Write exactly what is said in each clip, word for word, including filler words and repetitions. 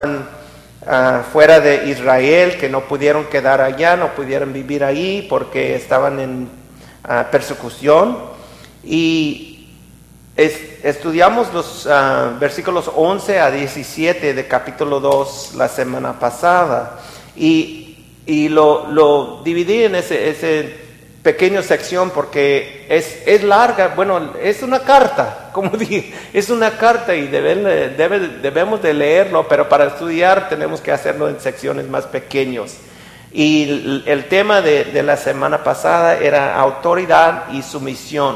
Uh, fuera de Israel, que no pudieron quedar allá, no pudieron vivir ahí porque estaban en uh, persecución. Y es, estudiamos los uh, versículos once a diecisiete de capítulo dos la semana pasada, y, y lo, lo dividí en ese, ese pequeña sección porque es, es larga. Bueno, es una carta, como dije, es una carta y deben, debe, debemos de leerlo, pero para estudiar tenemos que hacerlo en secciones más pequeños. Y el, el tema de, de la semana pasada era autoridad y sumisión,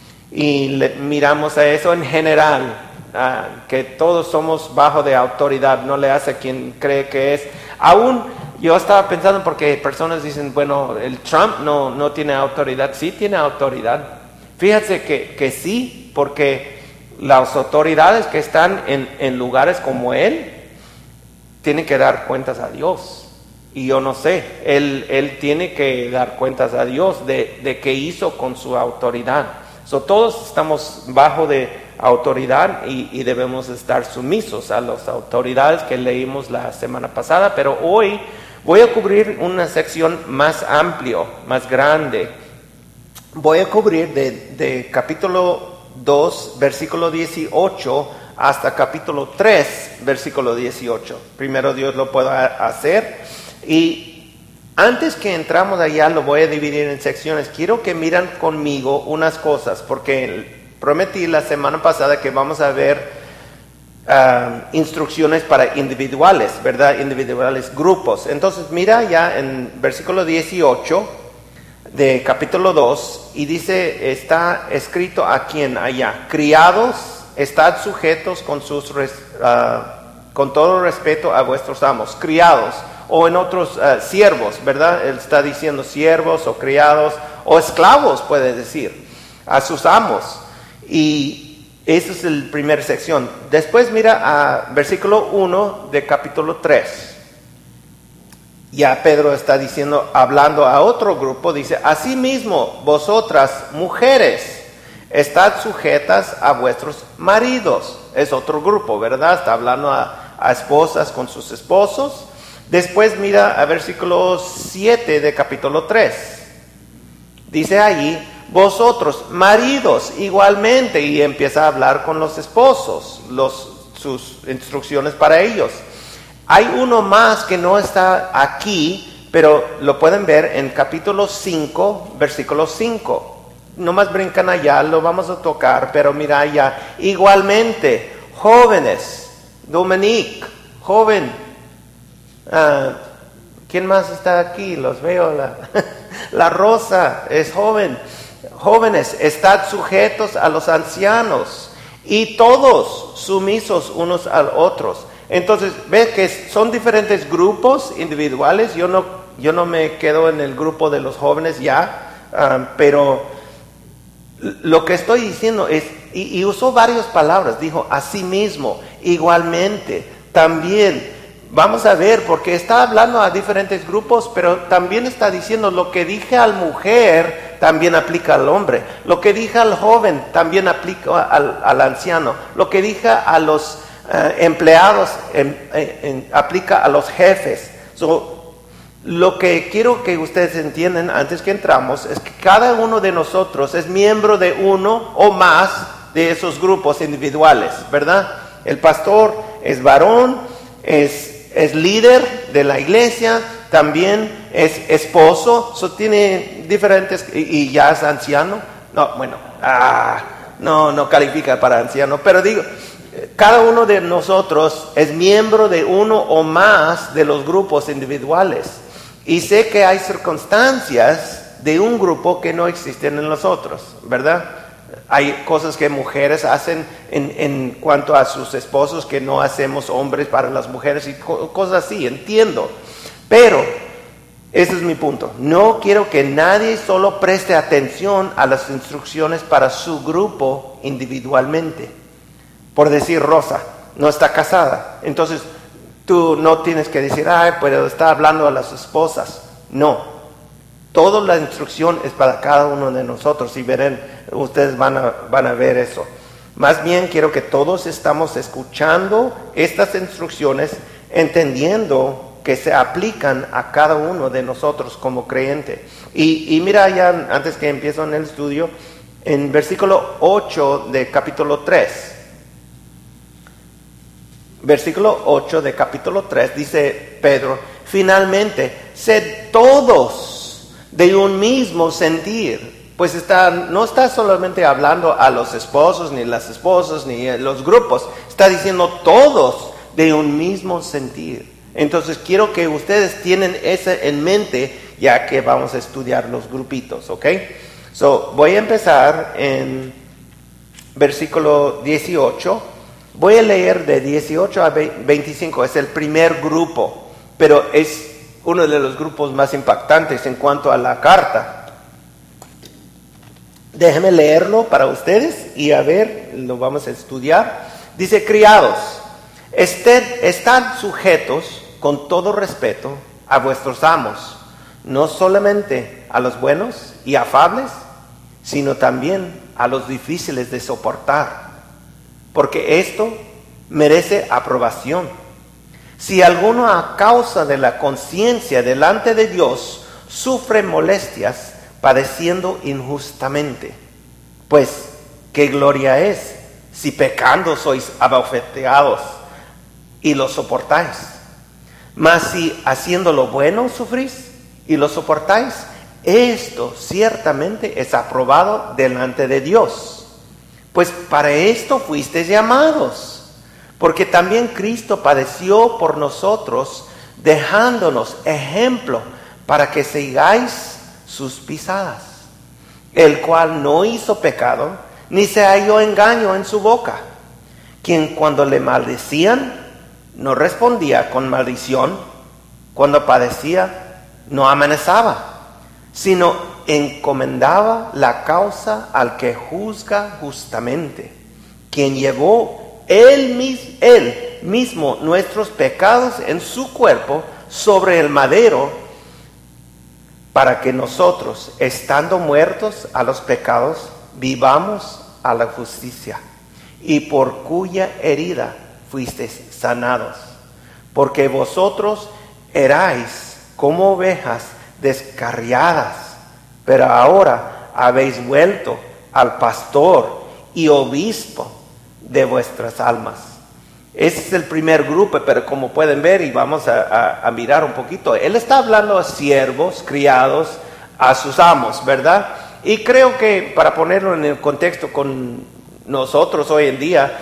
y le, miramos a eso en general, uh, que todos somos bajo de autoridad, no le hace a quien cree que es. Aún yo estaba pensando, porque personas dicen, bueno, el Trump no, no tiene autoridad. Sí tiene autoridad. Fíjense que, que sí, porque las autoridades que están en, en lugares como él tienen que dar cuentas a Dios. Y yo no sé, él, él tiene que dar cuentas a Dios de, de qué hizo con su autoridad. So, todos estamos bajo de autoridad y, y debemos estar sumisos a las autoridades que leímos la semana pasada, pero hoy voy a cubrir una sección más amplio, más grande. Voy a cubrir de, de capítulo dos, versículo dieciocho, hasta capítulo tres, versículo dieciocho. Primero Dios lo pueda hacer. Y antes que entramos allá, lo voy a dividir en secciones. Quiero que miran conmigo unas cosas, porque prometí la semana pasada que vamos a ver Uh, instrucciones para individuales, ¿verdad? Individuales, grupos. Entonces mira ya en versículo dieciocho de capítulo dos, y dice, está escrito a quién allá: criados, estad sujetos con sus res, uh, con todo respeto a vuestros amos. Criados, o en otros uh, siervos, ¿verdad? Él está diciendo siervos o criados o esclavos, puede decir, a sus amos. Y esa es la primera sección. Después mira a versículo uno de capítulo tres. Ya Pedro está diciendo, hablando a otro grupo, dice: asimismo, vosotras, mujeres, estad sujetas a vuestros maridos. Es otro grupo, ¿verdad? Está hablando a, a esposas con sus esposos. Después mira a versículo siete de capítulo tres. Dice ahí: vosotros, maridos, igualmente, y empieza a hablar con los esposos, los, sus instrucciones para ellos. Hay uno más que no está aquí, pero lo pueden ver en capítulo cinco, versículo cinco. Nomás brincan allá, lo vamos a tocar, pero mira allá. Igualmente, jóvenes, Dominique, joven. Uh, ¿Quién más está aquí? Los veo. La, la Rosa es joven. Jóvenes, estad sujetos a los ancianos, y todos sumisos unos a otros. Entonces, ves que son diferentes grupos individuales. Yo no, yo no me quedo en el grupo de los jóvenes ya, um, pero lo que estoy diciendo es, y, y usó varias palabras, dijo asimismo, igualmente, también. Vamos a ver, porque está hablando a diferentes grupos, pero también está diciendo: lo que dije al mujer también aplica al hombre, lo que dije al joven también aplica al, al anciano, lo que dije a los uh, empleados en, en, en, aplica a los jefes. So, lo que quiero que ustedes entiendan antes que entramos es que cada uno de nosotros es miembro de uno o más de esos grupos individuales, ¿verdad? El pastor es varón, es es líder de la iglesia, también es esposo, so tiene diferentes, y, y ya es anciano. No, bueno, ah, no, no califica para anciano, pero digo, cada uno de nosotros es miembro de uno o más de los grupos individuales. Y sé que hay circunstancias de un grupo que no existen en los otros, ¿verdad? Hay cosas que mujeres hacen en, en cuanto a sus esposos que no hacemos hombres para las mujeres y co- cosas así, entiendo. Pero ese es mi punto. No quiero que nadie solo preste atención a las instrucciones para su grupo individualmente. Por decir, Rosa no está casada, entonces tú no tienes que decir, ay, pero está hablando a las esposas. No. Toda la instrucción es para cada uno de nosotros, y verán, ustedes van a, van a ver eso. Más bien quiero que todos estamos escuchando estas instrucciones entendiendo que se aplican a cada uno de nosotros como creyente. Y, y mira ya, antes que empiezo en el estudio, en versículo ocho de capítulo tres. Versículo ocho de capítulo tres dice Pedro: finalmente, sed todos de un mismo sentir. Pues está, no está solamente hablando a los esposos, ni las esposas, ni a los grupos. Está diciendo todos de un mismo sentir. Entonces quiero que ustedes tienen eso en mente, ya que vamos a estudiar los grupitos, ¿ok? So, voy a empezar en versículo dieciocho. Voy a leer de dieciocho a veinticinco. Es el primer grupo, pero es uno de los grupos más impactantes en cuanto a la carta. Déjenme leerlo para ustedes y a ver, lo vamos a estudiar. Dice: criados, estén, están sujetos con todo respeto a vuestros amos, no solamente a los buenos y afables, sino también a los difíciles de soportar, porque esto merece aprobación. Si alguno a causa de la conciencia delante de Dios sufre molestias padeciendo injustamente, pues qué gloria es si pecando sois abofeteados y lo soportáis. Mas si haciendo lo bueno sufrís y lo soportáis, esto ciertamente es aprobado delante de Dios. Pues para esto fuisteis llamados, porque también Cristo padeció por nosotros, dejándonos ejemplo para que sigáis sus pisadas, el cual no hizo pecado, ni se halló engaño en su boca, quien cuando le maldecían, no respondía con maldición, cuando padecía, no amenazaba, sino encomendaba la causa al que juzga justamente, quien llevó él, mis, él mismo nuestros pecados en su cuerpo sobre el madero, para que nosotros, estando muertos a los pecados, vivamos a la justicia, y por cuya herida fuisteis sanados, porque vosotros erais como ovejas descarriadas, pero ahora habéis vuelto al pastor y obispo de vuestras almas. Ese es el primer grupo, pero como pueden ver, y vamos a, a, a mirar un poquito, él está hablando a siervos, criados, a sus amos, ¿verdad? Y creo que para ponerlo en el contexto con nosotros hoy en día,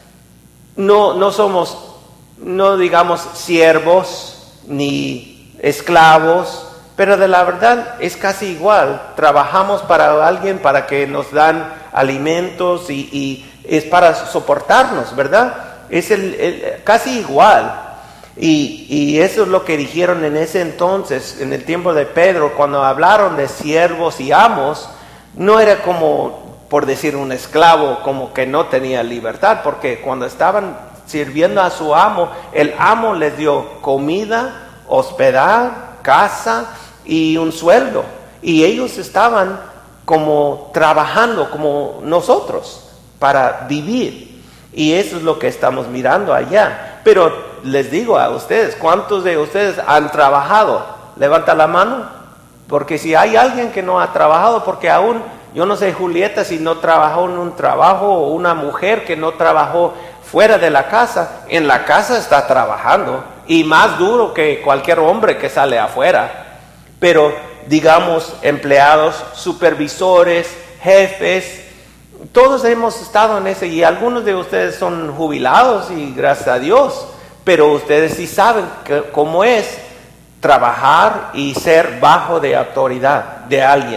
no, no somos, no digamos siervos ni esclavos, pero de la verdad es casi igual. Trabajamos para alguien para que nos dan alimentos y, y es para soportarnos, ¿verdad? Es el, el, casi igual. Y, y eso es lo que dijeron en ese entonces, en el tiempo de Pedro, cuando hablaron de siervos y amos. No era como, por decir, un esclavo, como que no tenía libertad, porque cuando estaban sirviendo a su amo, el amo les dio comida, hospedar, casa y un sueldo. Y ellos estaban como trabajando como nosotros para vivir. Y eso es lo que estamos mirando allá. Pero les digo a ustedes, ¿cuántos de ustedes han trabajado? Levanta la mano. Porque si hay alguien que no ha trabajado, porque aún, yo no sé, Julieta, si no trabajó en un trabajo, o una mujer que no trabajó fuera de la casa, en la casa está trabajando. Y más duro que cualquier hombre que sale afuera. Pero, digamos, empleados, supervisores, jefes, todos hemos estado en ese, y algunos de ustedes son jubilados y gracias a Dios, pero ustedes sí saben que, cómo es trabajar y ser bajo de autoridad de alguien.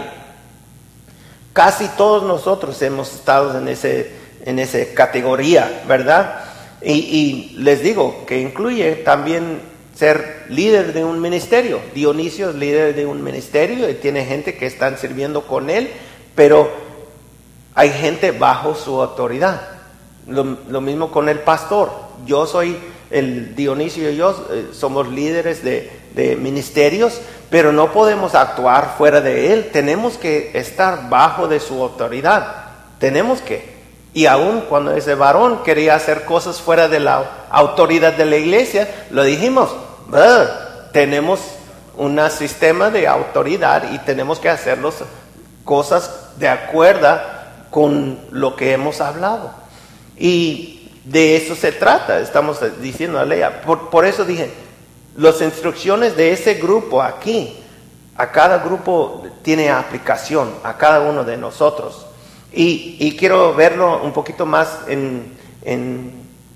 Casi todos nosotros hemos estado en ese, en esa categoría, ¿verdad? Y, y les digo que incluye también ser líder de un ministerio. Dionisio es líder de un ministerio y tiene gente que están sirviendo con él, pero hay gente bajo su autoridad. Lo, lo mismo con el pastor. Yo soy, el Dionisio y yo eh, somos líderes de, de ministerios, pero no podemos actuar fuera de él. Tenemos que estar bajo de su autoridad. Tenemos que. Y aún cuando ese varón quería hacer cosas fuera de la autoridad de la iglesia, lo dijimos, tenemos un sistema de autoridad y tenemos que hacer las cosas de acuerdo con lo que hemos hablado. Y de eso se trata, estamos diciendo a Lea. Por, por eso dije, las instrucciones de ese grupo aquí, a cada grupo tiene aplicación, a cada uno de nosotros. Y, y quiero verlo un poquito más en, en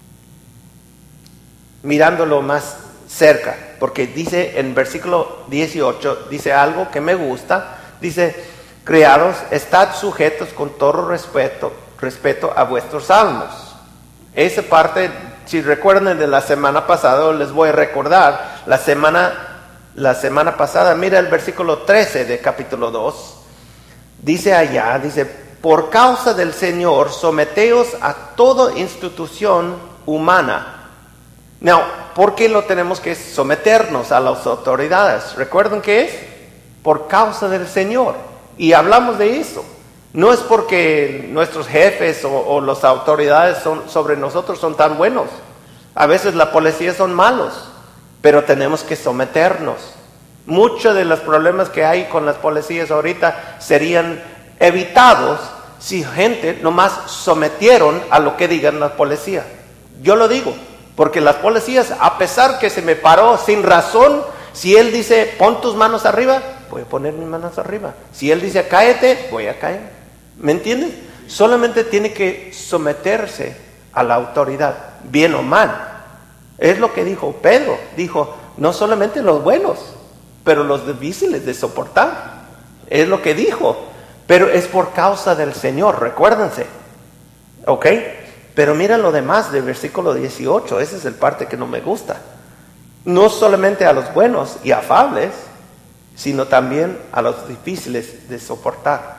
mirándolo más cerca, porque dice en versículo dieciocho, dice algo que me gusta, dice, criados, estad sujetos con todo respeto, respeto a vuestros amos. Esa parte, si recuerdan de la semana pasada, les voy a recordar, la semana, la semana pasada, mira el versículo trece de capítulo dos, dice allá, dice, por causa del Señor, someteos a toda institución humana. Now, ¿por qué lo tenemos que someternos a las autoridades? ¿Recuerdan qué es? Por causa del Señor. Y hablamos de eso. No es porque nuestros jefes o, o las autoridades son, sobre nosotros son tan buenos. A veces la policía son malos, pero tenemos que someternos. Muchos de los problemas que hay con las policías ahorita serían evitados si gente nomás sometieron a lo que digan las policías. Yo lo digo, porque las policías, a pesar que se me paró sin razón, si él dice pon tus manos arriba, voy a poner mis manos arriba. Si él dice cállate, voy a caer. ¿Me entiendes? Solamente tiene que someterse a la autoridad, bien o mal. Es lo que dijo Pedro, dijo, no solamente los buenos, pero los difíciles de soportar. Es lo que dijo. Pero es por causa del Señor, recuérdense. ¿Ok? Pero mira lo demás del versículo dieciocho, esa es el parte que no me gusta. No solamente a los buenos y afables, sino también a los difíciles de soportar.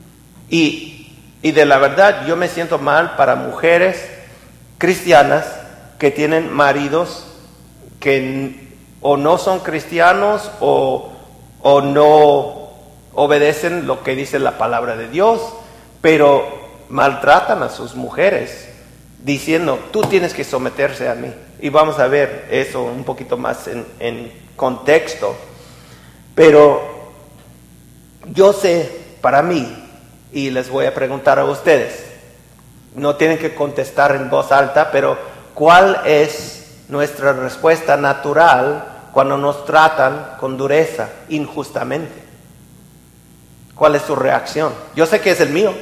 Y, y de la verdad yo me siento mal para mujeres cristianas que tienen maridos que o no son cristianos o, o no obedecen lo que dice la palabra de Dios, pero maltratan a sus mujeres diciendo, tú tienes que someterse a mí. Y vamos a ver eso un poquito más en, en contexto. Pero yo sé, para mí, y les voy a preguntar a ustedes, no tienen que contestar en voz alta, pero ¿cuál es nuestra respuesta natural cuando nos tratan con dureza, injustamente? ¿Cuál es su reacción? Yo sé que es el mío.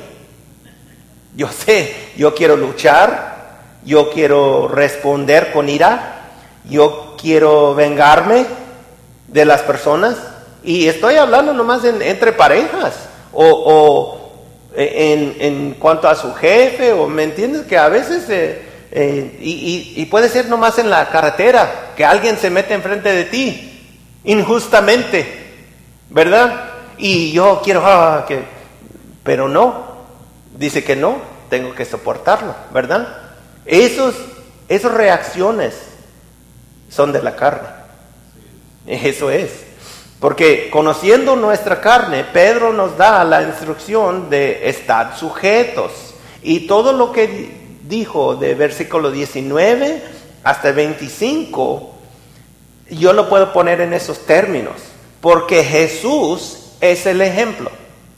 Yo sé, yo quiero luchar, yo quiero responder con ira, yo quiero vengarme de las personas. Y estoy hablando nomás en, entre parejas o, o en, en cuanto a su jefe, o me entiendes que a veces, eh, eh, y, y, y puede ser nomás en la carretera, que alguien se mete enfrente de ti, injustamente, ¿verdad? Y yo quiero, ah, que, pero no, dice que no, tengo que soportarlo, ¿verdad? Esos, esas reacciones son de la carne, eso es. Porque conociendo nuestra carne, Pedro nos da la instrucción de estar sujetos. Y todo lo que dijo de versículo diecinueve hasta veinticinco, yo lo puedo poner en esos términos. Porque Jesús es el ejemplo.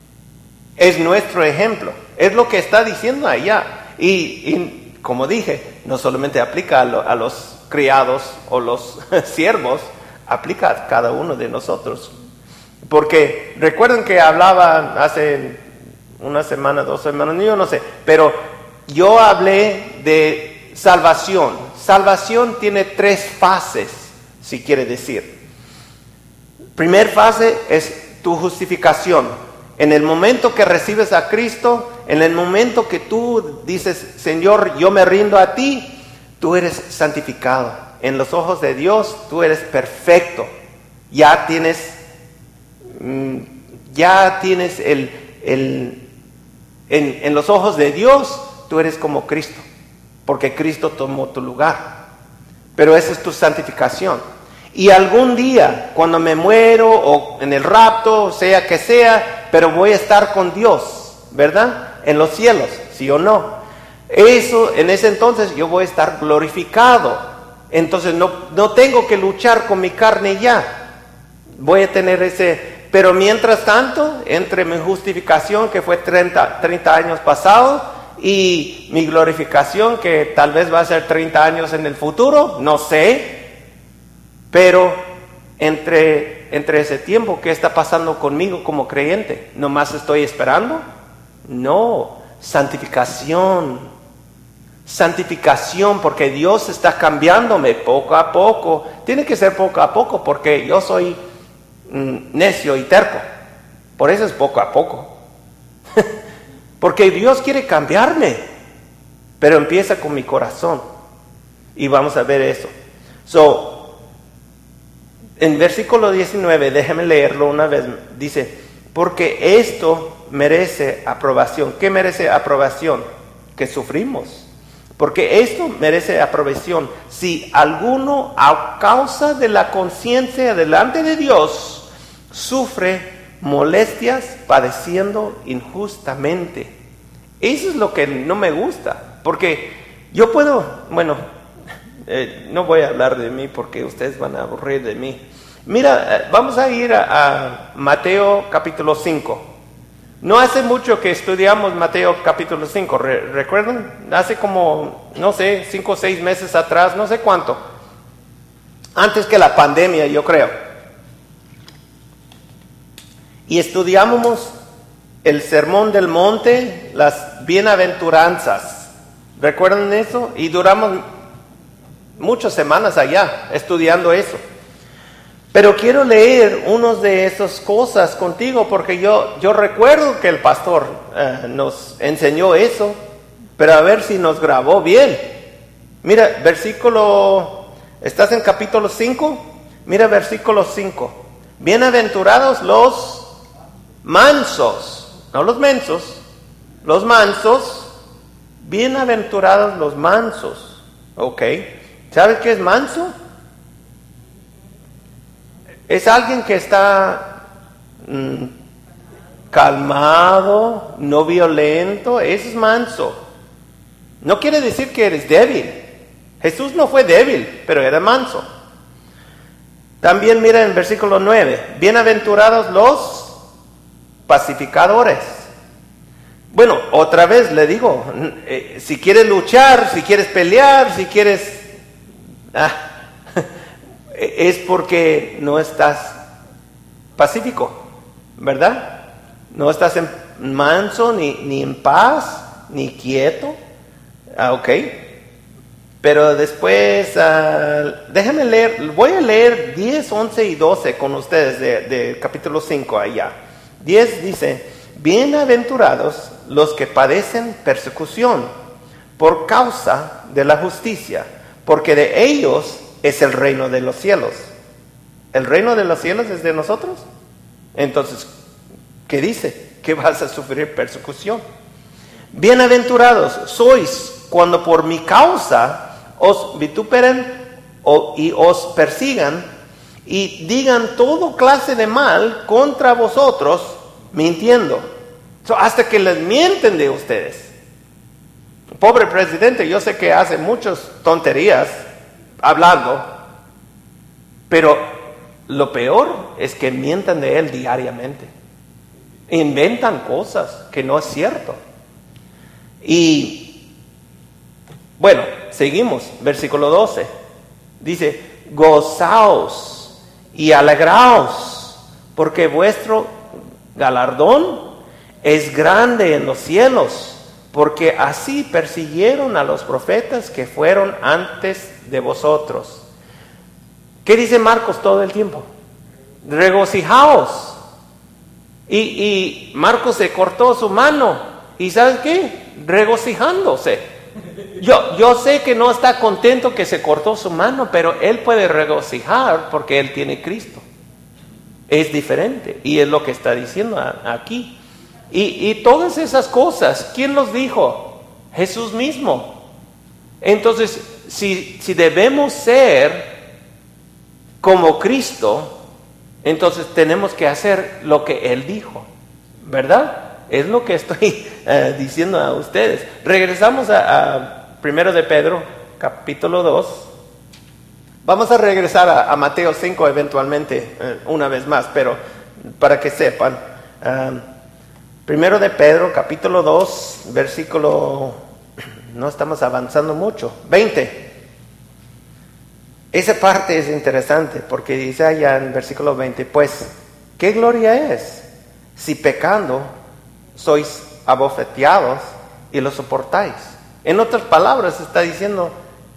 Es nuestro ejemplo. Es lo que está diciendo allá. Y, y como dije, no solamente aplica a, lo, a los criados o los siervos, aplica a cada uno de nosotros. Porque recuerden que hablaba hace una semana, dos semanas, yo no sé, pero yo hablé de salvación. Salvación tiene tres fases, si quiere decir. Primer fase es tu justificación. En el momento que recibes a Cristo, en el momento que tú dices, Señor, yo me rindo a ti, tú eres santificado. En los ojos de Dios, tú eres perfecto. Ya tienes, ya tienes el, el en, en los ojos de Dios, tú eres como Cristo, porque Cristo tomó tu lugar. Pero esa es tu santificación. Y algún día, cuando me muero o en el rapto, sea que sea, pero voy a estar con Dios, ¿verdad? En los cielos, sí o no. Eso, en ese entonces yo voy a estar glorificado. Entonces no, no tengo que luchar con mi carne ya. Voy a tener ese... Pero mientras tanto, entre mi justificación, que fue treinta, treinta años pasados, y mi glorificación, que tal vez va a ser treinta años en el futuro, no sé. Pero entre, entre ese tiempo, ¿qué está pasando conmigo como creyente? ¿Nomás estoy esperando? No, santificación. Santificación, porque Dios está cambiándome poco a poco. Tiene que ser poco a poco, porque yo soy mm, necio y terco. Por eso es poco a poco. Porque Dios quiere cambiarme, pero empieza con mi corazón. Y vamos a ver eso. So, en versículo diecinueve, déjeme leerlo una vez. Dice, porque esto merece aprobación. ¿Qué merece aprobación? Que sufrimos. Porque esto merece aprobación. Si alguno, a causa de la conciencia delante de Dios, sufre molestias padeciendo injustamente. Eso es lo que no me gusta. Porque yo puedo, bueno, eh, no voy a hablar de mí porque ustedes van a aburrir de mí. Mira, eh, vamos a ir a, a Mateo capítulo cinco. No hace mucho que estudiamos Mateo capítulo cinco, ¿Re- ¿recuerdan? Hace como, no sé, cinco o seis meses atrás, no sé cuánto. Antes que la pandemia, yo creo. Y estudiamos el Sermón del Monte, las bienaventuranzas. ¿Recuerdan eso? Y duramos muchas semanas allá estudiando eso. Pero quiero leer unas de esas cosas contigo porque yo, yo recuerdo que el pastor eh, nos enseñó eso, pero a ver si nos grabó bien. Mira, versículo, ¿estás en capítulo cinco? Mira versículo cinco. Bienaventurados los mansos, no los mensos, los mansos, bienaventurados los mansos. Ok, ¿sabes qué es manso? Es alguien que está mm, calmado, no violento. Eso es manso. No quiere decir que eres débil. Jesús no fue débil, pero era manso. También mira en versículo nueve. Bienaventurados los pacificadores. Bueno, otra vez le digo, eh, si quieres luchar, si quieres pelear, si quieres... Ah, es porque no estás pacífico, ¿verdad? No estás en manso, ni, ni en paz, ni quieto. Ah, ok. Pero después, uh, déjenme leer, voy a leer diez, once y doce con ustedes de, de capítulo cinco allá. diez dice, bienaventurados los que padecen persecución por causa de la justicia, porque de ellos es el reino de los cielos. ¿El reino de los cielos es de nosotros? Entonces, ¿qué dice? Que vas a sufrir persecución. Bienaventurados sois cuando por mi causa os vituperen y os persigan y digan todo clase de mal contra vosotros, mintiendo. So, hasta que les mienten de ustedes. Pobre presidente, yo sé que hace muchas tonterías hablando, pero lo peor es que mientan de él diariamente. Inventan cosas que no es cierto. Y bueno, seguimos, versículo doce. Dice, gozaos y alegraos, porque vuestro galardón es grande en los cielos, porque así persiguieron a los profetas que fueron antes de vosotros. ¿Qué dice Marcos todo el tiempo? Regocijaos. Y, y Marcos se cortó su mano. ¿Y sabes qué? Regocijándose. Yo, yo sé que no está contento que se cortó su mano, pero él puede regocijar porque él tiene Cristo. Es diferente. Y es lo que está diciendo aquí. Y, y todas esas cosas, ¿quién los dijo? Jesús mismo. Entonces, si, si debemos ser como Cristo, entonces tenemos que hacer lo que Él dijo, ¿verdad? Es lo que estoy eh, diciendo a ustedes. Regresamos a, a primero de Pedro, capítulo dos. Vamos a regresar a, a Mateo cinco eventualmente, eh, una vez más, pero para que sepan. Um, primero de Pedro, capítulo dos, versículo, no estamos avanzando mucho, veinte. Esa parte es interesante porque dice allá en versículo veinte, pues, ¿qué gloria es si pecando sois abofeteados y lo soportáis? En otras palabras está diciendo,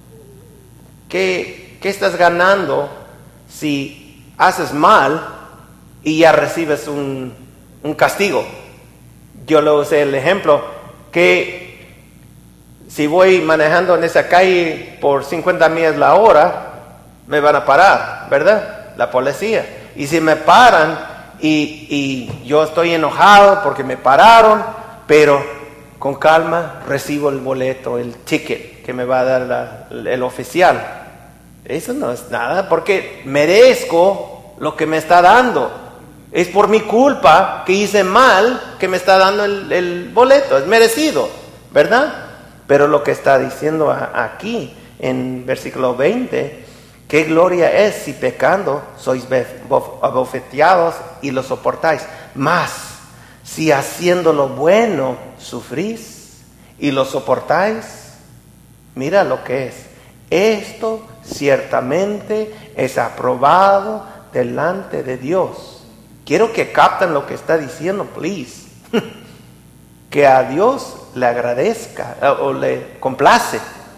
¿qué, qué estás ganando si haces mal y ya recibes un, un castigo? Yo lo usé el ejemplo que si voy manejando en esa calle por cincuenta millas la hora, me van a parar, ¿verdad? La policía. Y si me paran y, y yo estoy enojado porque me pararon, pero con calma recibo el boleto, el ticket que me va a dar la, el oficial. Eso no es nada, porque merezco lo que me está dando. Es por mi culpa que hice mal que me está dando el, el boleto, es merecido, ¿verdad? Pero lo que está diciendo a, aquí en versículo veinte, ¿qué gloria es si pecando sois abofeteados y lo soportáis? Mas, si haciendo lo bueno sufrís y lo soportáis, mira lo que es. Esto ciertamente es aprobado delante de Dios. Quiero que capten lo que está diciendo, please. Que a Dios le agradezca o le complace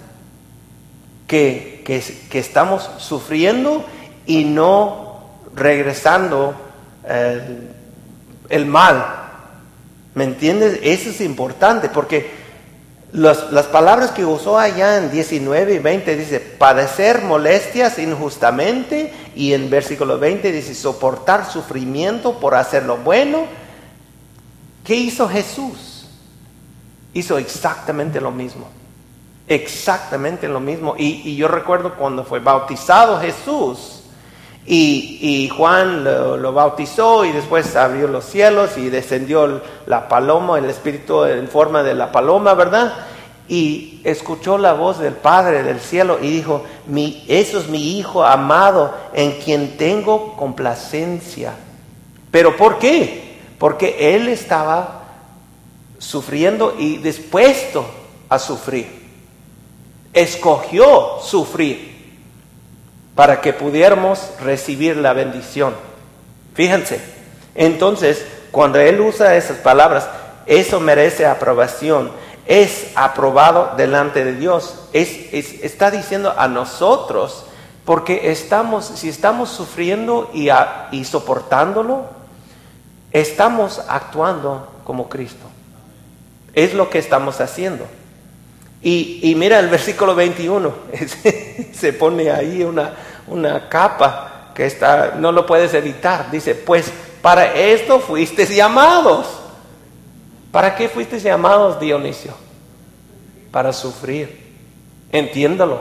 que, que, que estamos sufriendo y no regresando eh, el mal. ¿Me entiendes? Eso es importante porque los, las palabras que usó allá en diecinueve y veinte dice padecer molestias injustamente, y en versículo veinte dice soportar sufrimiento por hacer lo bueno. ¿Qué hizo Jesús? Hizo exactamente lo mismo. Exactamente lo mismo. Y, y yo recuerdo cuando fue bautizado Jesús y, y Juan lo, lo bautizó y después abrió los cielos y descendió la paloma, el Espíritu en forma de la paloma, ¿verdad? Y escuchó la voz del Padre del cielo y dijo, mi, eso es mi Hijo amado en quien tengo complacencia. ¿Pero por qué? Porque Él estaba sufriendo y dispuesto a sufrir. Escogió sufrir para que pudiéramos recibir la bendición. Fíjense, entonces, cuando Él usa esas palabras, eso merece aprobación, es aprobado delante de Dios. Es, es, está diciendo a nosotros, porque estamos, si estamos sufriendo y, a, y soportándolo, estamos actuando como Cristo. Es lo que estamos haciendo. Y, y mira el versículo veintiuno, se pone ahí una, una capa que está, no lo puedes evitar. Dice, pues para esto fuisteis llamados. ¿Para qué fuisteis llamados, Dionisio? Para sufrir. Entiéndalo.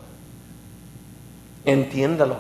Entiéndalo.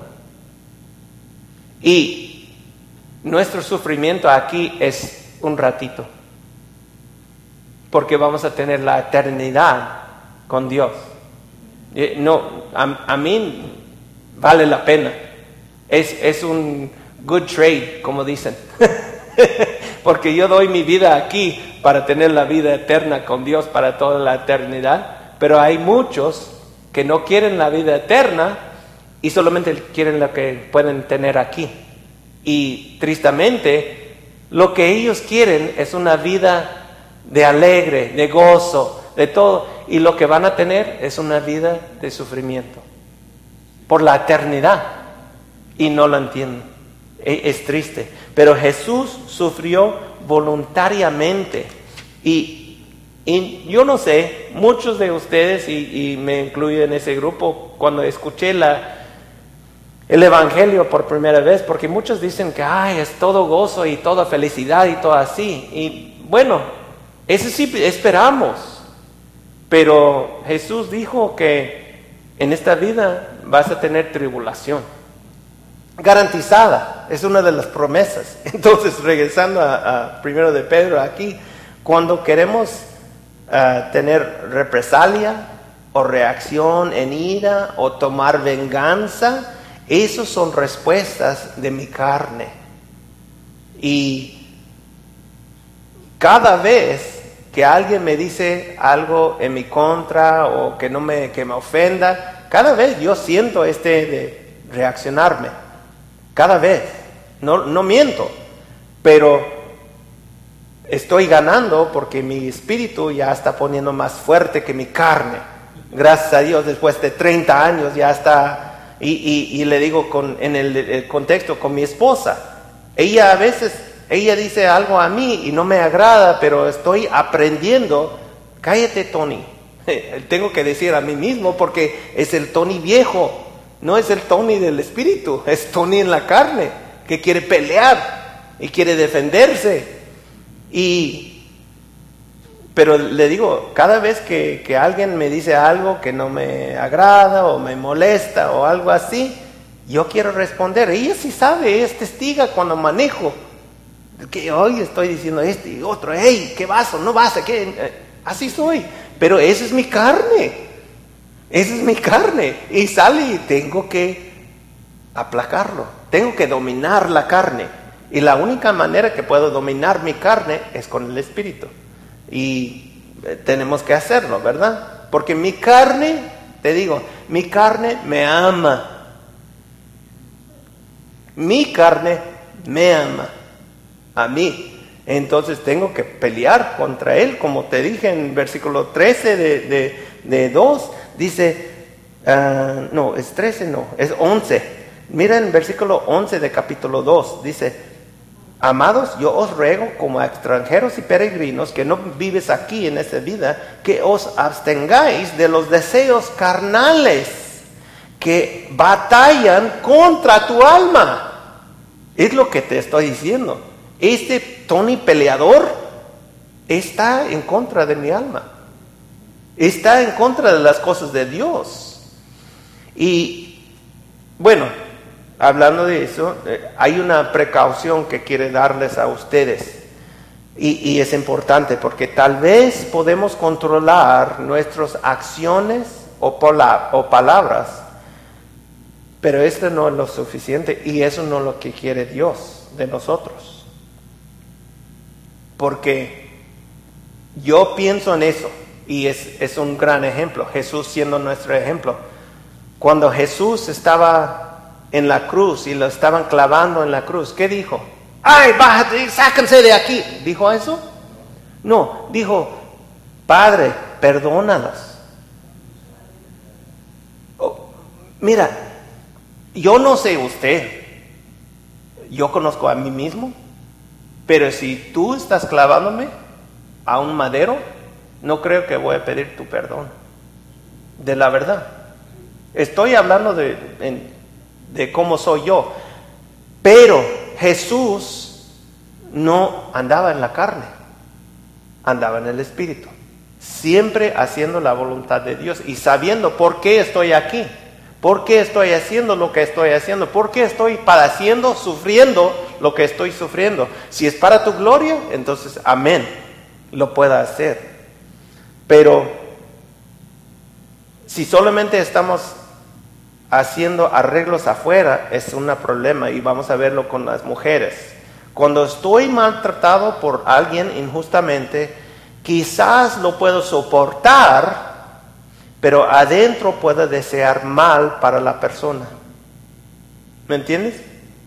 Y nuestro sufrimiento aquí es un ratito, porque vamos a tener la eternidad con Dios. No, a, a mí vale la pena. Es, es un good trade, como dicen. Porque yo doy mi vida aquí para tener la vida eterna con Dios para toda la eternidad. Pero hay muchos que no quieren la vida eterna y solamente quieren lo que pueden tener aquí. Y tristemente, lo que ellos quieren es una vida de alegre, de gozo, de todo, y lo que van a tener es una vida de sufrimiento por la eternidad, y no lo entienden. Es triste, pero Jesús sufrió voluntariamente, y, y yo no sé, muchos de ustedes, y, y me incluyo en ese grupo, cuando escuché la, el Evangelio por primera vez, porque muchos dicen que ay, es todo gozo y toda felicidad y todo así, y bueno, eso sí esperamos. Pero Jesús dijo que en esta vida vas a tener tribulación. Garantizada, es una de las promesas. Entonces, regresando a, a primero de Pedro aquí, Cuando queremos uh, tener represalia o reacción en ira o tomar venganza, esas son respuestas de mi carne. Y cada vez que alguien me dice algo en mi contra o que no me, que me ofenda, cada vez yo siento este de reaccionarme. Cada vez. No, no miento, pero estoy ganando porque mi espíritu ya está poniendo más fuerte que mi carne. Gracias a Dios, después de treinta años ya está, y, y, y le digo con, en el, el contexto con mi esposa, ella a veces, ella dice algo a mí y no me agrada, pero estoy aprendiendo, cállate Tony, tengo que decir a mí mismo porque es el Tony viejo, no es el Tony del espíritu, es Tony en la carne, que quiere pelear y quiere defenderse. Y pero le digo, cada vez que, que alguien me dice algo que no me agrada o me molesta o algo así, yo quiero responder. Ella sí sabe, es testiga cuando manejo, que hoy estoy diciendo este y otro, hey, ¿qué vaso? No vas a qué, así soy. Pero esa es mi carne, esa es mi carne. Y sale y tengo que aplacarlo, tengo que dominar la carne. Y la única manera que puedo dominar mi carne es con el espíritu. Y tenemos que hacerlo, ¿verdad? Porque mi carne, te digo, mi carne me ama. Mi carne me ama a mí. Entonces tengo que pelear contra él, como te dije en versículo trece de, de, de dos, dice, uh, no, es trece, no, es once. Mira en versículo once de capítulo dos, dice, amados, yo os ruego como a extranjeros y peregrinos que no vives aquí en esta vida, que os abstengáis de los deseos carnales que batallan contra tu alma. Es lo que te estoy diciendo. Este Tony peleador está en contra de mi alma. Está en contra de las cosas de Dios. Y bueno, hablando de eso, eh, hay una precaución que quiere darles a ustedes y, y es importante porque tal vez podemos controlar nuestras acciones o, pola, o palabras, pero esto no es lo suficiente y eso no es lo que quiere Dios de nosotros. Porque yo pienso en eso y es, es un gran ejemplo, Jesús siendo nuestro ejemplo. Cuando Jesús estaba en la cruz y lo estaban clavando en la cruz, ¿qué dijo? ¡Ay, bájate, sáquense de aquí! ¿Dijo eso? No, dijo, Padre, perdónalos. Oh, mira, yo no sé usted, yo conozco a mí mismo, pero si tú estás clavándome a un madero, no creo que voy a pedir tu perdón. De la verdad. Estoy hablando de... En, de cómo soy yo, pero Jesús no andaba en la carne, andaba en el espíritu, siempre haciendo la voluntad de Dios y sabiendo por qué estoy aquí, por qué estoy haciendo lo que estoy haciendo, por qué estoy padeciendo, sufriendo lo que estoy sufriendo. Si es para tu gloria, entonces amén, lo pueda hacer. Pero si solamente estamos haciendo arreglos afuera, es un problema y vamos a verlo con las mujeres. Cuando estoy maltratado por alguien injustamente, quizás lo puedo soportar, pero adentro puedo desear mal para la persona. ¿Me entiendes?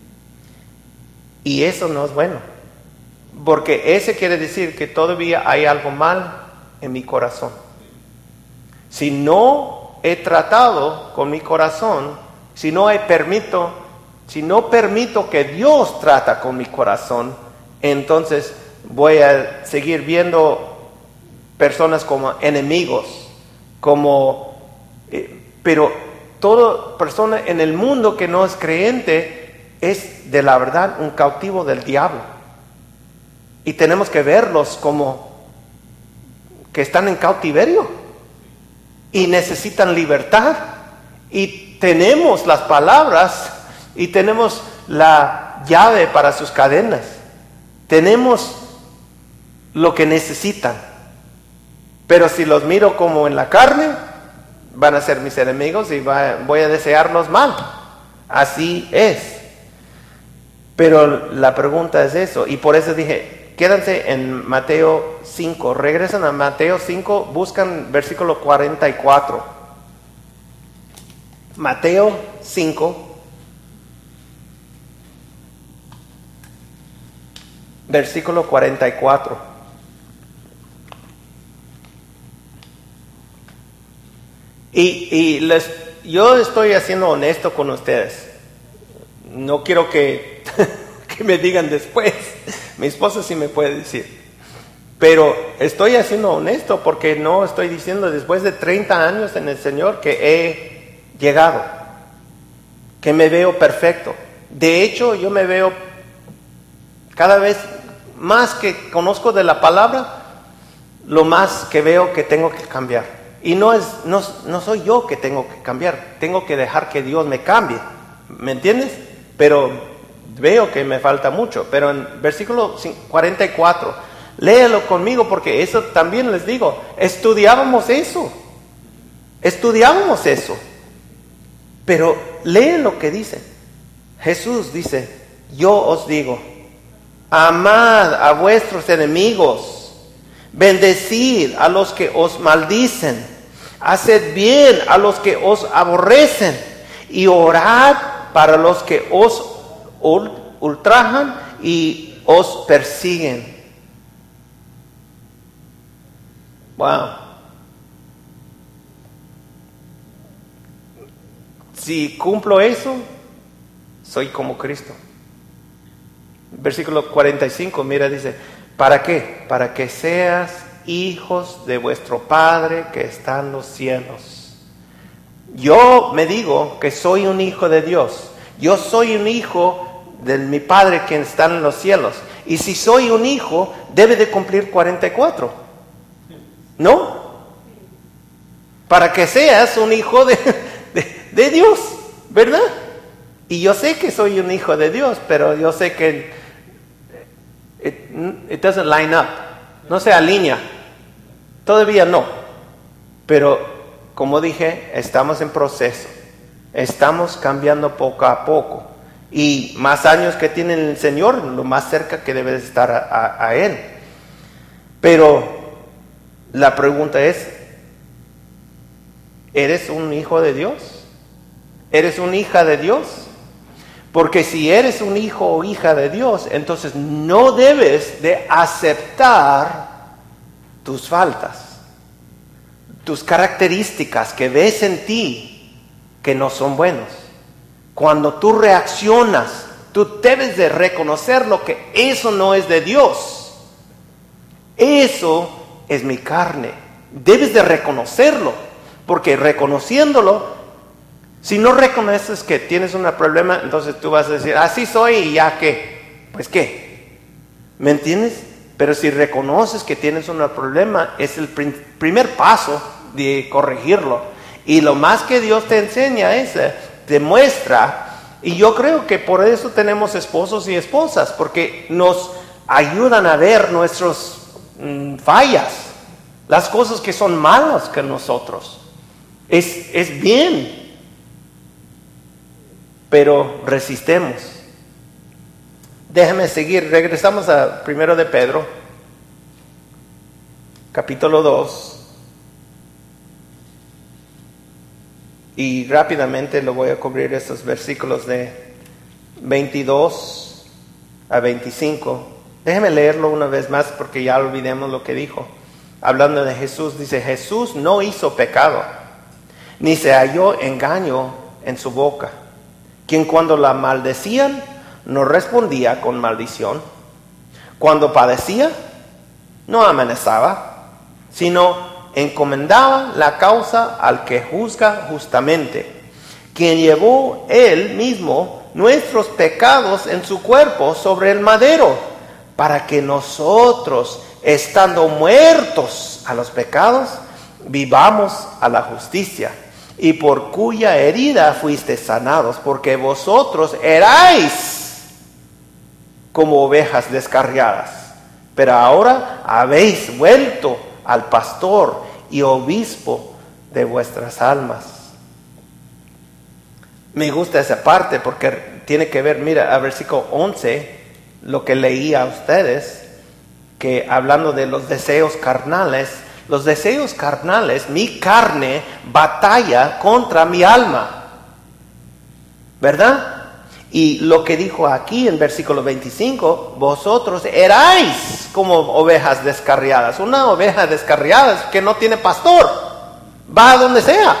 Y eso no es bueno, porque ese quiere decir que todavía hay algo mal en mi corazón. Si no he tratado con mi corazón, si no he permito, si no permito que Dios trata con mi corazón, entonces voy a seguir viendo personas como enemigos, como, eh, pero toda persona en el mundo que no es creyente es de la verdad un cautivo del diablo. Y tenemos que verlos como que están en cautiverio. Y necesitan libertad. Y tenemos las palabras y tenemos la llave para sus cadenas. Tenemos lo que necesitan. Pero si los miro como en la carne, van a ser mis enemigos y va, voy a desearlos mal. Así es. Pero la pregunta es eso. Y por eso dije, quédense en Mateo cinco. Regresan a Mateo cinco, buscan versículo cuarenta y cuatro. Mateo cinco. Versículo cuarenta y cuatro. Y, y les, yo estoy siendo honesto con ustedes. No quiero que, que me digan después. Mi esposa sí me puede decir. Pero estoy siendo honesto porque no estoy diciendo después de treinta años en el Señor que he llegado. Que me veo perfecto. De hecho, yo me veo cada vez más que conozco de la palabra, lo más que veo que tengo que cambiar. Y no es, no, no soy yo que tengo que cambiar, tengo que dejar que Dios me cambie. ¿Me entiendes? Pero veo que me falta mucho. Pero en versículo cuarenta y cuatro, léelo conmigo porque eso también les digo, estudiábamos eso. Estudiábamos eso. Pero leen lo que dice. Jesús dice, yo os digo, amad a vuestros enemigos, bendecid a los que os maldicen, haced bien a los que os aborrecen, y orad para los que os ultrajan y os persiguen. Wow. Si cumplo eso, soy como Cristo. Versículo cuarenta y cinco, mira, dice, ¿para qué? Para que seas hijos de vuestro Padre que está en los cielos. Yo me digo que soy un hijo de Dios. Yo soy un hijo de mi Padre que está en los cielos. Y si soy un hijo, debe de cumplir cuarenta y cuatro. ¿No? Para que seas un hijo de, de, de Dios, ¿verdad? Y yo sé que soy un hijo de Dios, pero yo sé que It, it doesn't line up. No se alinea. Todavía no. Pero, como dije, estamos en proceso. Estamos cambiando poco a poco. Y más años que tiene el Señor, lo más cerca que debes estar a, a, a Él. Pero, la pregunta es, ¿eres un hijo de Dios? ¿Eres una hija de Dios? Porque si eres un hijo o hija de Dios, entonces no debes de aceptar tus faltas, tus características que ves en ti que no son buenos. Cuando tú reaccionas, tú debes de reconocerlo que eso no es de Dios. Eso es mi carne. Debes de reconocerlo, porque reconociéndolo, si no reconoces que tienes un problema, entonces tú vas a decir, así soy y ya qué. Pues qué. ¿Me entiendes? Pero si reconoces que tienes un problema, es el prim- primer paso de corregirlo. Y lo más que Dios te enseña es, eh, te muestra. Y yo creo que por eso tenemos esposos y esposas, porque nos ayudan a ver nuestras mmm, fallas, las cosas que son malas que nosotros. Es, es bien. Pero resistemos. Déjame seguir. Regresamos a primero de Pedro, capítulo dos. Y rápidamente lo voy a cubrir estos versículos de veintidós a veinticinco. Déjeme leerlo una vez más porque ya olvidemos lo que dijo. Hablando de Jesús, dice, Jesús no hizo pecado, ni se halló engaño en su boca. Quien cuando la maldecían, no respondía con maldición. Cuando padecía, no amenazaba, sino encomendaba la causa al que juzga justamente, quien llevó él mismo nuestros pecados en su cuerpo sobre el madero, para que nosotros, estando muertos a los pecados, vivamos a la justicia. Y por cuya herida fuisteis sanados, porque vosotros erais como ovejas descarriadas, pero ahora habéis vuelto al pastor y obispo de vuestras almas. Me gusta esa parte porque tiene que ver, mira, a versículo once, lo que leí a ustedes, que hablando de los deseos carnales, los deseos carnales, mi carne batalla contra mi alma, ¿verdad? Y lo que dijo aquí en versículo veinticinco, vosotros erais como ovejas descarriadas. Una oveja descarriada es que no tiene pastor, va a donde sea.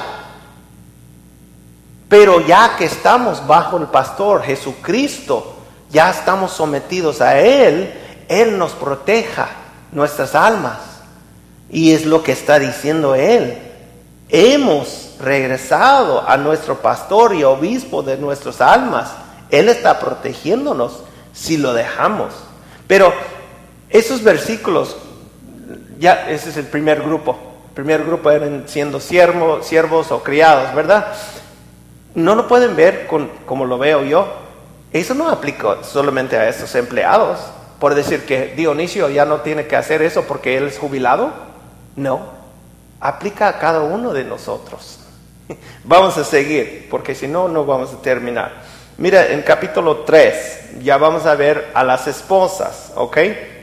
Pero ya que estamos bajo el pastor Jesucristo, ya estamos sometidos a Él, Él nos proteja nuestras almas. Y es lo que está diciendo Él. Hemos regresado a nuestro pastor y obispo de nuestras almas. Él está protegiéndonos si lo dejamos. Pero esos versículos, ya ese es el primer grupo. El primer grupo eran siendo siervos, siervos o criados, ¿verdad? No lo pueden ver con, como lo veo yo. Eso no aplica solamente a estos empleados. Por decir que Dionisio ya no tiene que hacer eso porque él es jubilado. No, aplica a cada uno de nosotros. Vamos a seguir, porque si no, no vamos a terminar. Mira, en capítulo tres, ya vamos a ver a las esposas, ¿ok?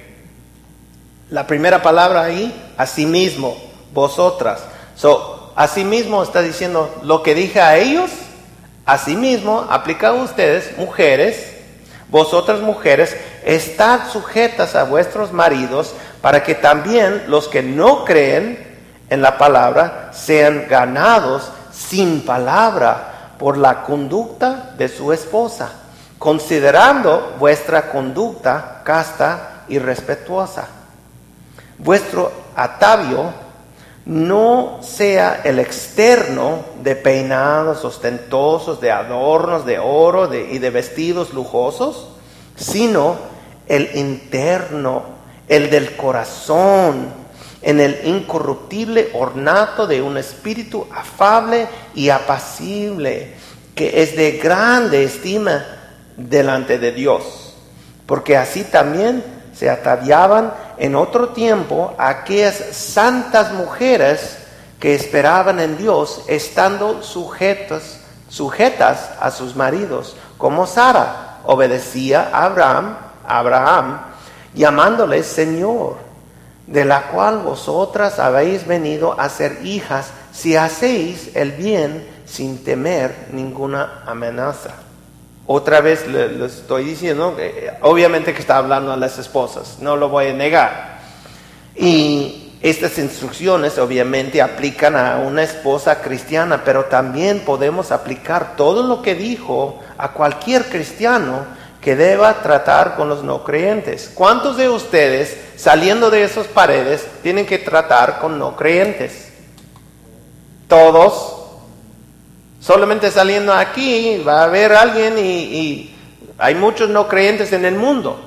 La primera palabra ahí, asimismo, vosotras. So, asimismo está diciendo lo que dije a ellos, asimismo aplica a ustedes, mujeres. Vosotras mujeres, estad sujetas a vuestros maridos, para que también los que no creen en la palabra sean ganados sin palabra por la conducta de su esposa, considerando vuestra conducta casta y respetuosa. Vuestro atavio no sea el externo de peinados ostentosos, de adornos de oro de, y de vestidos lujosos, sino el interno, el del corazón, en el incorruptible ornato de un espíritu afable y apacible, que es de grande estima delante de Dios. Porque así también se ataviaban en otro tiempo aquellas santas mujeres que esperaban en Dios, estando sujetas, sujetas a sus maridos, como Sara obedecía a Abraham, a Abraham, llamándole Señor, de la cual vosotras habéis venido a ser hijas, si hacéis el bien sin temer ninguna amenaza. Otra vez le, le estoy diciendo, eh, obviamente que está hablando a las esposas, no lo voy a negar. Y estas instrucciones obviamente aplican a una esposa cristiana, pero también podemos aplicar todo lo que dijo a cualquier cristiano que deba tratar con los no creyentes. ¿Cuántos de ustedes, saliendo de esas paredes, tienen que tratar con no creyentes? Todos. Solamente saliendo aquí va a haber alguien y, y hay muchos no creyentes en el mundo.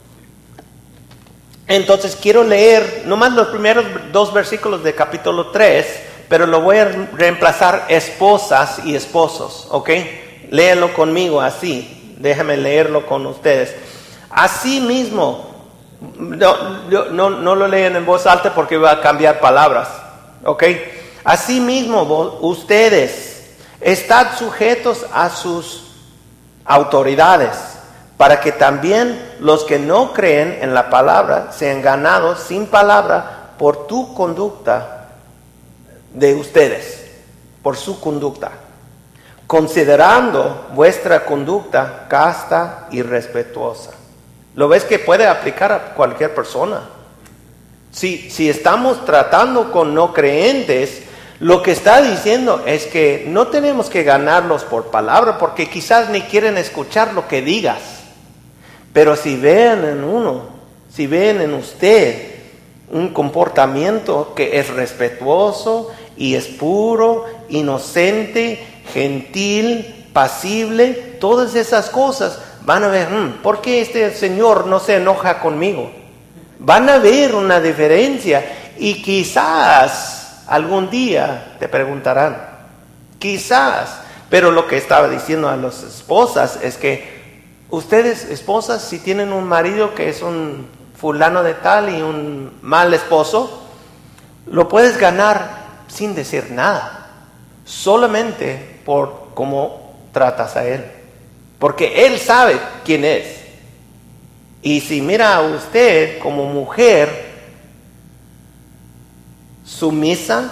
Entonces quiero leer nomás los primeros dos versículos de capítulo tres, pero lo voy a reemplazar esposas y esposos, ¿ok? Léanlo conmigo así, déjame leerlo con ustedes. Así mismo, no, no, no lo lean en voz alta porque va a cambiar palabras, ¿ok? Así mismo vos, ustedes estad sujetos a sus autoridades, para que también los que no creen en la palabra sean ganados sin palabra por tu conducta de ustedes, por su conducta, considerando vuestra conducta casta y respetuosa. ¿Lo ves que puede aplicar a cualquier persona? Si, si estamos tratando con no creyentes, lo que está diciendo es que no tenemos que ganarlos por palabra, porque quizás ni quieren escuchar lo que digas. Pero si ven en uno, si ven en usted un comportamiento que es respetuoso y es puro, inocente, gentil, pasible, todas esas cosas, van a ver, hmm, ¿por qué este señor no se enoja conmigo? Van a ver una diferencia y quizás algún día te preguntarán, quizás, pero lo que estaba diciendo a las esposas es que ustedes, esposas, si tienen un marido que es un fulano de tal y un mal esposo, lo puedes ganar sin decir nada, solamente por cómo tratas a él, porque él sabe quién es. Y si mira a usted como mujer sumisa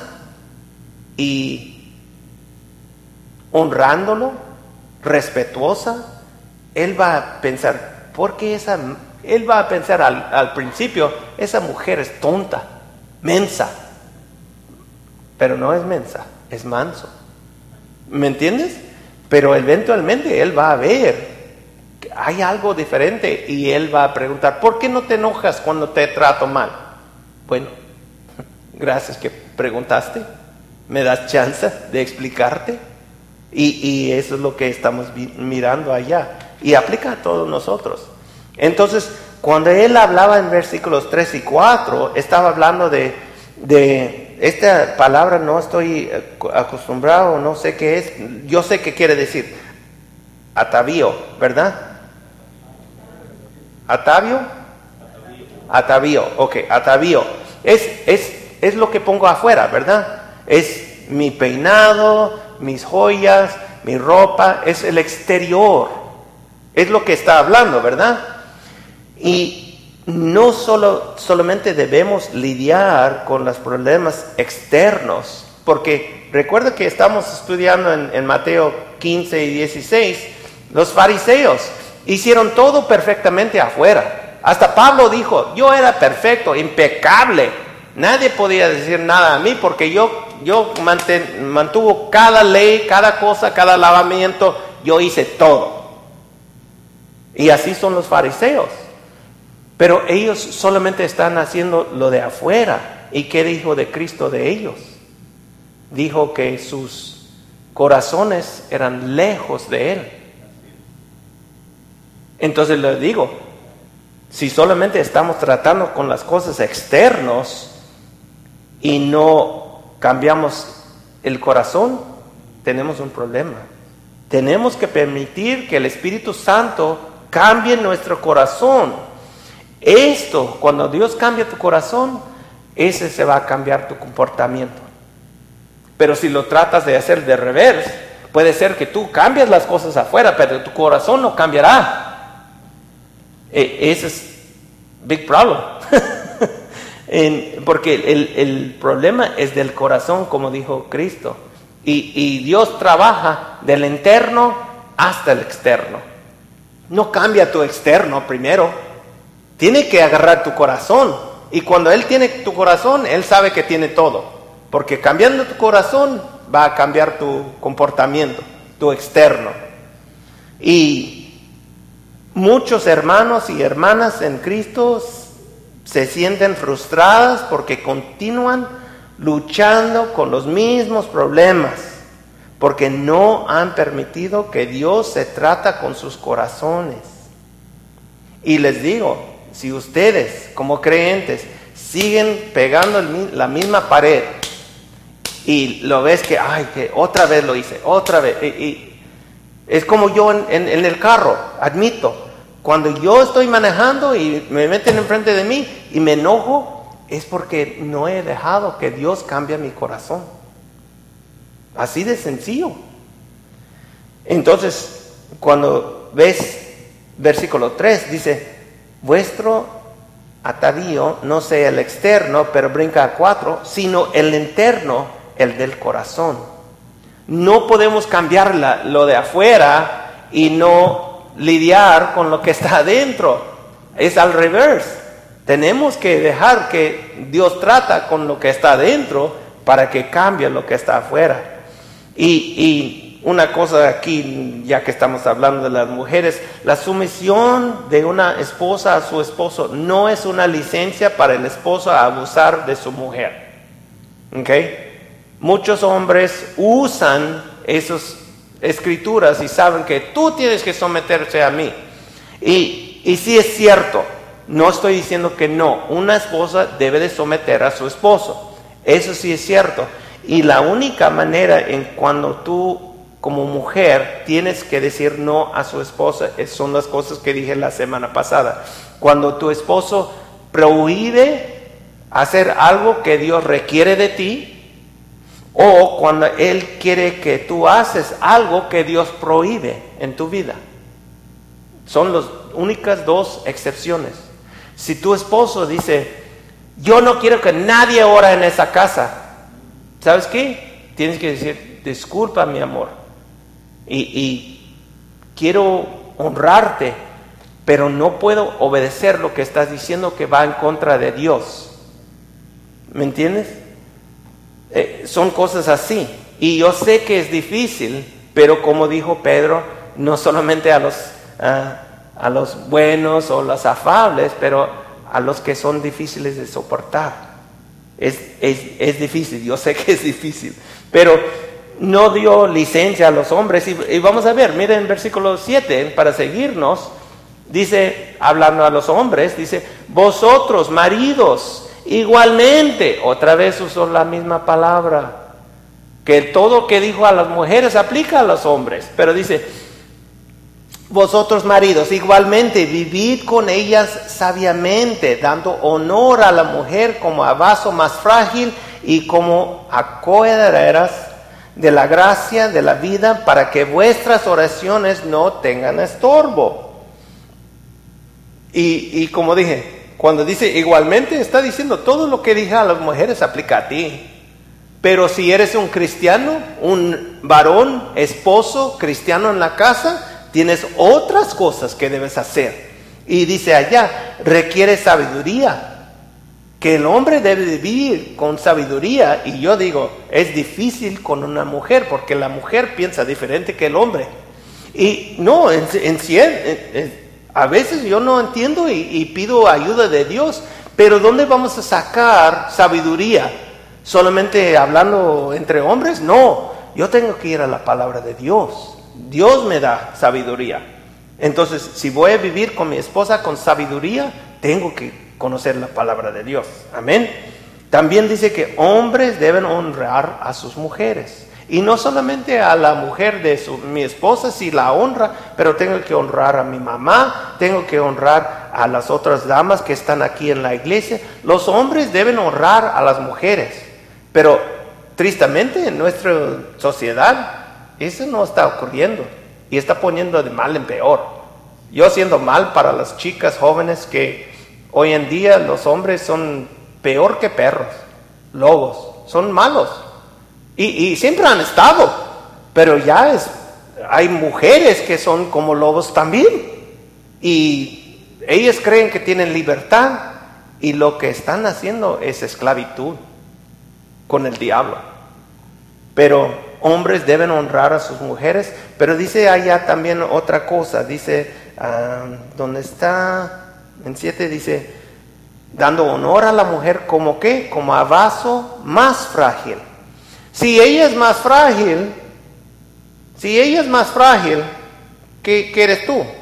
y honrándolo, respetuosa, él va a pensar, porque esa, él va a pensar al, al principio, esa mujer es tonta, mensa, pero no es mensa, es manso. ¿Me entiendes? Pero eventualmente él va a ver que hay algo diferente y él va a preguntar, ¿por qué no te enojas cuando te trato mal? Bueno, gracias que preguntaste, me das chance de explicarte. Y, y eso es lo que estamos vi- mirando allá. Y aplica a todos nosotros. Entonces, cuando él hablaba en versículos tres y cuatro, estaba hablando de, de esta palabra, no estoy acostumbrado, no sé qué es. Yo sé qué quiere decir. Atavío, ¿verdad? ¿Atavio? Atavío, ok, atavío. Es, es, es lo que pongo afuera, ¿verdad? Es mi peinado, mis joyas, mi ropa, es el exterior. Es lo que está hablando, ¿verdad? Y no solo, solamente debemos lidiar con los problemas externos, porque recuerda que estamos estudiando en, en Mateo quince y dieciséis, los fariseos hicieron todo perfectamente afuera. Hasta Pablo dijo, yo era perfecto, impecable. Nadie podía decir nada a mí porque yo, yo manten, mantuvo cada ley, cada cosa, cada lavamiento, yo hice todo. Y así son los fariseos. Pero ellos solamente están haciendo lo de afuera. ¿Y qué dijo de Cristo de ellos? Dijo que sus corazones eran lejos de Él. Entonces les digo, si solamente estamos tratando con las cosas externas y no cambiamos el corazón, tenemos un problema. Tenemos que permitir que el Espíritu Santo cambie nuestro corazón. Esto, cuando Dios cambia tu corazón, ese se va a cambiar tu comportamiento. Pero si lo tratas de hacer de revés, puede ser que tú cambies las cosas afuera, pero tu corazón no cambiará. E- ese es big problem. en, porque el, el problema es del corazón, como dijo Cristo. Y, y Dios trabaja del interno hasta el externo. No cambia tu externo primero. Tiene que agarrar tu corazón. Y cuando Él tiene tu corazón, Él sabe que tiene todo. Porque cambiando tu corazón va a cambiar tu comportamiento, tu externo. Y muchos hermanos y hermanas en Cristo se sienten frustradas porque continúan luchando con los mismos problemas, porque no han permitido que Dios se trata con sus corazones. Y les digo, si ustedes como creyentes siguen pegando el, la misma pared y lo ves que, ay, que otra vez lo hice, otra vez, y, y es como yo en, en, en el carro, admito, cuando yo estoy manejando y me meten enfrente de mí y me enojo, es porque no he dejado que Dios cambie mi corazón. Así de sencillo. Entonces, cuando ves versículo tres, dice, vuestro atavío no sea el externo, pero brinca a cuatro, sino el interno, el del corazón. No podemos cambiar la, lo de afuera y no lidiar con lo que está adentro. Es al revés. Tenemos que dejar que Dios trata con lo que está adentro para que cambie lo que está afuera. Y, y una cosa aquí, ya que estamos hablando de las mujeres, la sumisión de una esposa a su esposo no es una licencia para el esposo a abusar de su mujer. ¿Ok? Muchos hombres usan esas escrituras y saben que tú tienes que someterse a mí. Y, y sí es cierto, no estoy diciendo que no. Una esposa debe de someter a su esposo. Eso sí es cierto. Y la única manera en cuando tú como mujer tienes que decir no a su esposa son las cosas que dije la semana pasada. Cuando tu esposo prohíbe hacer algo que Dios requiere de ti, o cuando Él quiere que tú haces algo que Dios prohíbe en tu vida. Son las únicas dos excepciones. Si tu esposo dice, yo no quiero que nadie ore en esa casa, ¿sabes qué? Tienes que decir, disculpa mi amor, y, y quiero honrarte, pero no puedo obedecer lo que estás diciendo que va en contra de Dios. ¿Me entiendes? Eh, son cosas así. Y yo sé que es difícil, pero como dijo Pedro, no solamente a los, uh, a los buenos o los afables, pero a los que son difíciles de soportar. Es, es, es difícil, yo sé que es difícil, pero no dio licencia a los hombres. Y, y vamos a ver, miren versículo siete, para seguirnos, dice, hablando a los hombres, dice, vosotros maridos, igualmente, otra vez usó la misma palabra, que todo que dijo a las mujeres aplica a los hombres, pero dice, vosotros maridos, igualmente, vivid con ellas sabiamente, dando honor a la mujer como a vaso más frágil y como a coherederas de la gracia de la vida, para que vuestras oraciones no tengan estorbo. Y, y como dije, cuando dice igualmente, está diciendo todo lo que dije a las mujeres aplica a ti. Pero si eres un cristiano, un varón, esposo, cristiano en la casa, tienes otras cosas que debes hacer. Y dice allá, requiere sabiduría, que el hombre debe vivir con sabiduría. Y yo digo, es difícil con una mujer, porque la mujer piensa diferente que el hombre. Y no, en, en, en, en a veces yo no entiendo y, y pido ayuda de Dios, pero ¿dónde vamos a sacar sabiduría? ¿Solamente hablando entre hombres? No, yo tengo que ir a la palabra de Dios. Dios me da sabiduría. Entonces, si voy a vivir con mi esposa con sabiduría, tengo que conocer la palabra de Dios. Amén. También dice que hombres deben honrar a sus mujeres. Y no solamente a la mujer de su, mi esposa, si la honra, pero tengo que honrar a mi mamá, tengo que honrar a las otras damas que están aquí en la iglesia. Los hombres deben honrar a las mujeres, pero tristemente en nuestra sociedad eso no está ocurriendo y está poniendo de mal en peor. Yo siento mal para las chicas jóvenes que hoy en día los hombres son peor que perros, lobos, son malos. Y, y siempre han estado, pero ya es, hay mujeres que son como lobos también. Y ellas creen que tienen libertad y lo que están haciendo es esclavitud con el diablo. Pero hombres deben honrar a sus mujeres, pero dice allá también otra cosa, dice, uh, ¿dónde está? En siete dice, dando honor a la mujer como ¿qué? Como a vaso más frágil. Si ella es más frágil, si ella es más frágil, ¿qué, qué eres tú?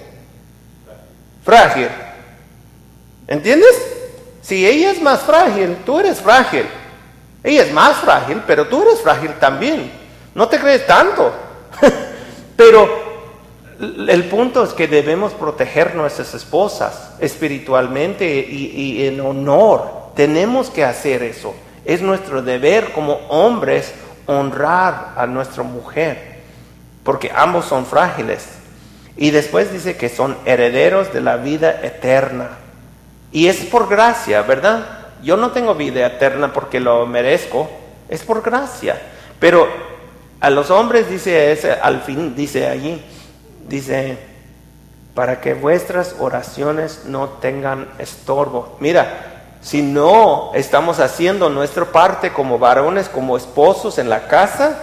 Frágil. ¿Entiendes? Si ella es más frágil, tú eres frágil. Ella es más frágil, pero tú eres frágil también. No te crees tanto. Pero el punto es que debemos proteger nuestras esposas espiritualmente y, y en honor. Tenemos que hacer eso. Es nuestro deber como hombres honrar a nuestra mujer, porque ambos son frágiles. Y después dice que son herederos de la vida eterna. Y es por gracia, ¿verdad? Yo no tengo vida eterna porque lo merezco, es por gracia. Pero a los hombres dice ese, al fin dice allí, dice, para que vuestras oraciones no tengan estorbo. Mira, si no estamos haciendo nuestra parte como varones, como esposos en la casa,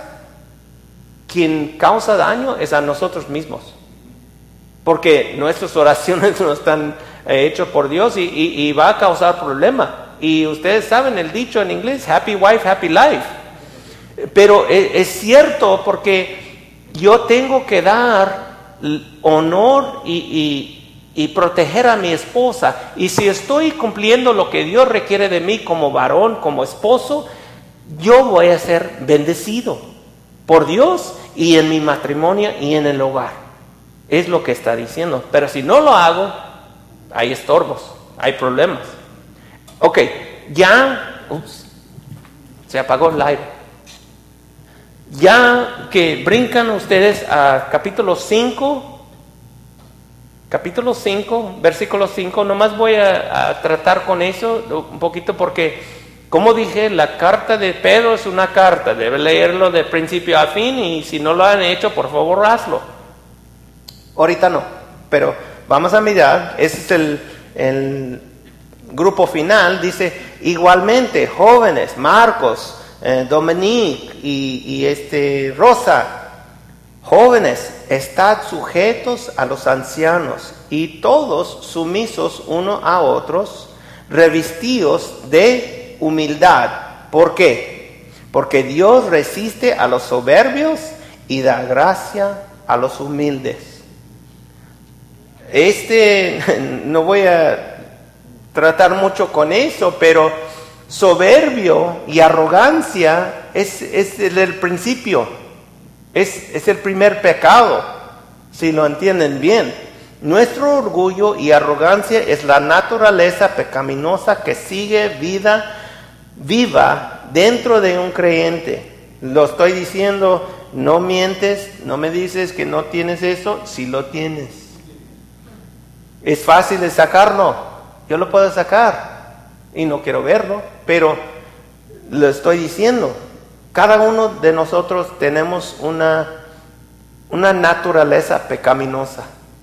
quien causa daño es a nosotros mismos. Porque nuestras oraciones no están hechas por Dios y, y, y va a causar problema. Y ustedes saben el dicho en inglés, happy wife, happy life. Pero es, es cierto, porque yo tengo que dar honor y... y y proteger a mi esposa. Y si estoy cumpliendo lo que Dios requiere de mí como varón, como esposo, yo voy a ser bendecido por Dios y en mi matrimonio y en el hogar. Es lo que está diciendo. Pero si no lo hago, hay estorbos, hay problemas. Ok, ya, ups, se apagó el aire. Ya que brincan ustedes a capítulo cinco, capítulo cinco, versículo cinco, nomás voy a, a tratar con eso un poquito porque, como dije, la carta de Pedro es una carta, debe leerlo de principio a fin y si no lo han hecho, por favor, hazlo. Ahorita no, pero vamos a mirar, ese es el, el grupo final, dice, igualmente, jóvenes, Marcos, eh, Dominique y, y este Rosa, jóvenes, estad sujetos a los ancianos y todos sumisos uno a otros, revestidos de humildad. ¿Por qué? Porque Dios resiste a los soberbios y da gracia a los humildes. Este, no voy a tratar mucho con eso, pero soberbio y arrogancia es, es el, el principio, es, es el primer pecado, si lo entienden bien. Nuestro orgullo y arrogancia es la naturaleza pecaminosa que sigue vida viva dentro de un creyente. Lo estoy diciendo, no mientes, no me dices que no tienes eso, si lo tienes. Es fácil de sacarlo, yo lo puedo sacar y no quiero verlo, pero lo estoy diciendo. Cada uno de nosotros tenemos una, una naturaleza pecaminosa.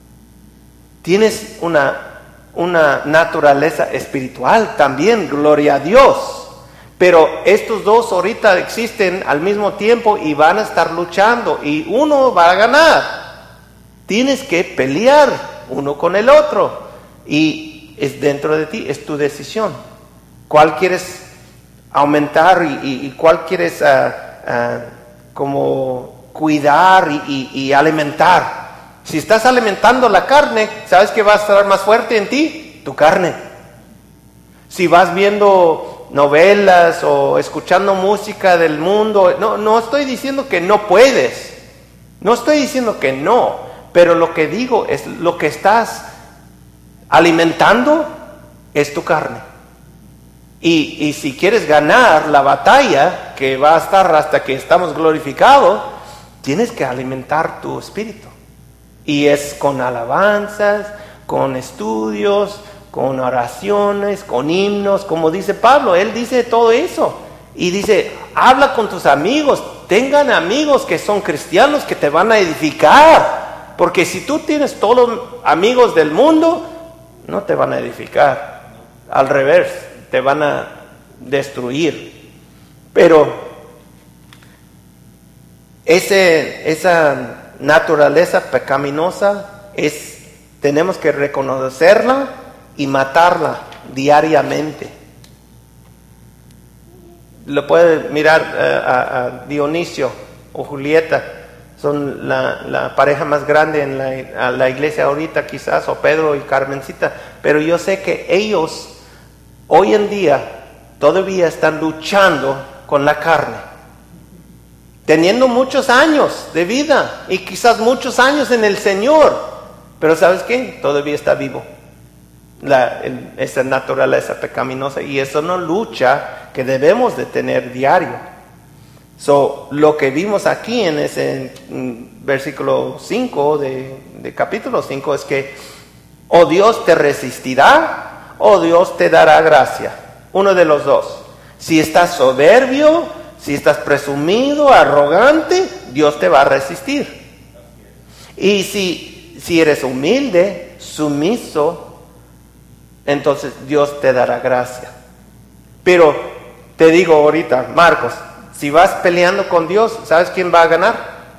Tienes una, una naturaleza espiritual también, gloria a Dios. Pero estos dos ahorita existen al mismo tiempo y van a estar luchando y uno va a ganar. Tienes que pelear uno con el otro y es dentro de ti, es tu decisión. ¿Cuál quieres aumentar y, y, y cuál quieres uh, uh, como cuidar y, y, y alimentar? Si estás alimentando la carne, ¿sabes qué va a estar más fuerte en ti? Tu carne. Si vas viendo novelas o escuchando música del mundo, no, no estoy diciendo que no puedes, no estoy diciendo que no, pero lo que digo es lo que estás alimentando es tu carne. Y, y si quieres ganar la batalla, que va a estar hasta que estamos glorificados, tienes que alimentar tu espíritu. Y es con alabanzas, con estudios, con oraciones, con himnos, como dice Pablo, él dice todo eso. Y dice, habla con tus amigos, tengan amigos que son cristianos que te van a edificar. Porque si tú tienes todos los amigos del mundo, no te van a edificar. Al revés, te van a destruir. Pero ese, esa naturaleza pecaminosa es, tenemos que reconocerla y matarla diariamente. Lo puede mirar uh, a, a Dionisio o Julieta, son la, la pareja más grande en la, la iglesia ahorita quizás, o Pedro y Carmencita, pero yo sé que ellos hoy en día todavía están luchando con la carne, teniendo muchos años de vida y quizás muchos años en el Señor, pero ¿sabes qué? Todavía está vivo la, el, esa naturaleza pecaminosa y eso no lucha que debemos de tener diario. So, lo que vimos aquí en ese en versículo cinco de, de capítulo cinco es que o Dios te resistirá o Dios te dará gracia, uno de los dos. Si estás soberbio, si estás presumido, arrogante, Dios te va a resistir. Y si, si eres humilde, sumiso, entonces Dios te dará gracia. Pero te digo ahorita, Marcos, si vas peleando con Dios, ¿sabes quién va a ganar?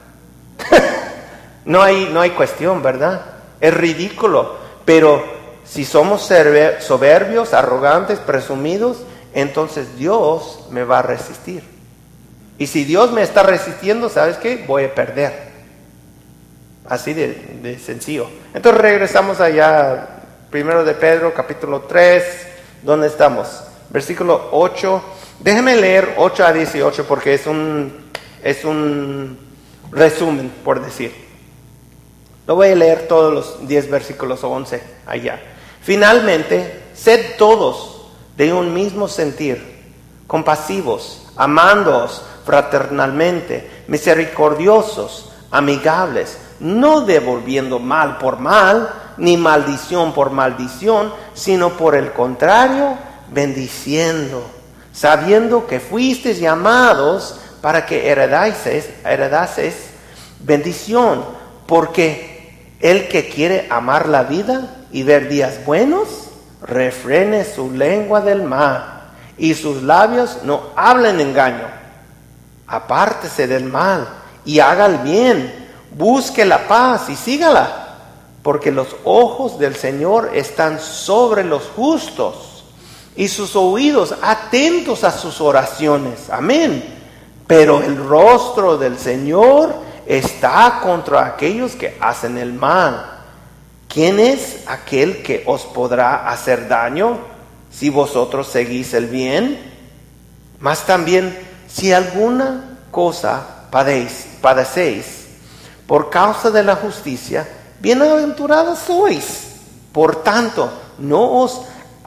no hay, no hay cuestión, ¿verdad? Es ridículo. Pero si somos soberbios, arrogantes, presumidos, entonces Dios me va a resistir. Y si Dios me está resistiendo, ¿sabes qué? Voy a perder. Así de, de sencillo. Entonces regresamos allá, primero de Pedro, capítulo tres. ¿Dónde estamos? Versículo ocho. Déjeme leer ocho a dieciocho porque es un, es un resumen, por decir. Lo voy a leer todos los diez versículos o once allá. Finalmente, sed todos de un mismo sentir, compasivos, amándoos fraternalmente, misericordiosos, amigables, no devolviendo mal por mal, ni maldición por maldición, sino por el contrario, bendiciendo, sabiendo que fuisteis llamados para que heredases, heredases bendición, porque el que quiere amar la vida y ver días buenos, refrene su lengua del mal, y sus labios no hablen engaño. Apártese del mal y haga el bien, busque la paz y sígala, porque los ojos del Señor están sobre los justos y sus oídos atentos a sus oraciones. Amén. Pero el rostro del Señor está contra aquellos que hacen el mal. ¿Quién es aquel que os podrá hacer daño si vosotros seguís el bien? Mas también, si alguna cosa padéis, padecéis por causa de la justicia, bienaventurados sois. Por tanto, no os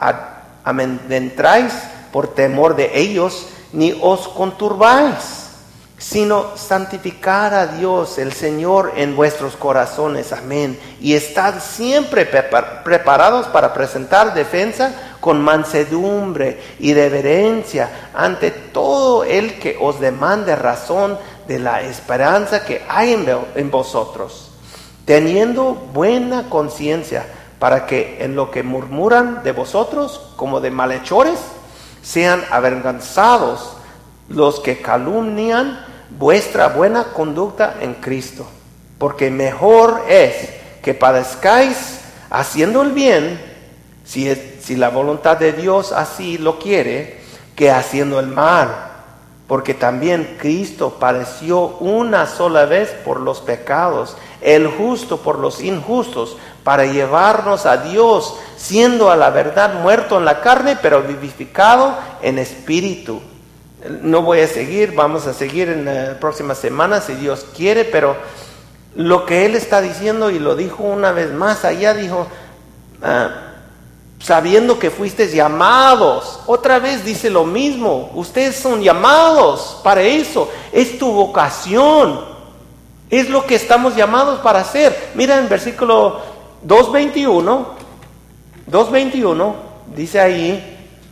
amedrentáis por temor de ellos, ni os conturbáis, sino santificar a Dios el Señor en vuestros corazones. Amén. Y estad siempre preparados para presentar defensa con mansedumbre y reverencia ante todo el que os demande razón de la esperanza que hay en vosotros, teniendo buena conciencia, para que en lo que murmuran de vosotros como de malhechores, sean avergonzados los que calumnian vuestra buena conducta en Cristo. Porque mejor es que padezcáis haciendo el bien, si, es, si la voluntad de Dios así lo quiere, que haciendo el mal. Porque también Cristo padeció una sola vez por los pecados, el justo por los injustos, para llevarnos a Dios, siendo a la verdad muerto en la carne, pero vivificado en espíritu. No voy a seguir, vamos a seguir en la próxima semana si Dios quiere, pero lo que Él está diciendo, y lo dijo una vez más allá, dijo, uh, sabiendo que fuisteis llamados. Otra vez dice lo mismo, ustedes son llamados para eso, es tu vocación, es lo que estamos llamados para hacer. Mira en versículo dos veintiuno, dos veintiuno, dice ahí,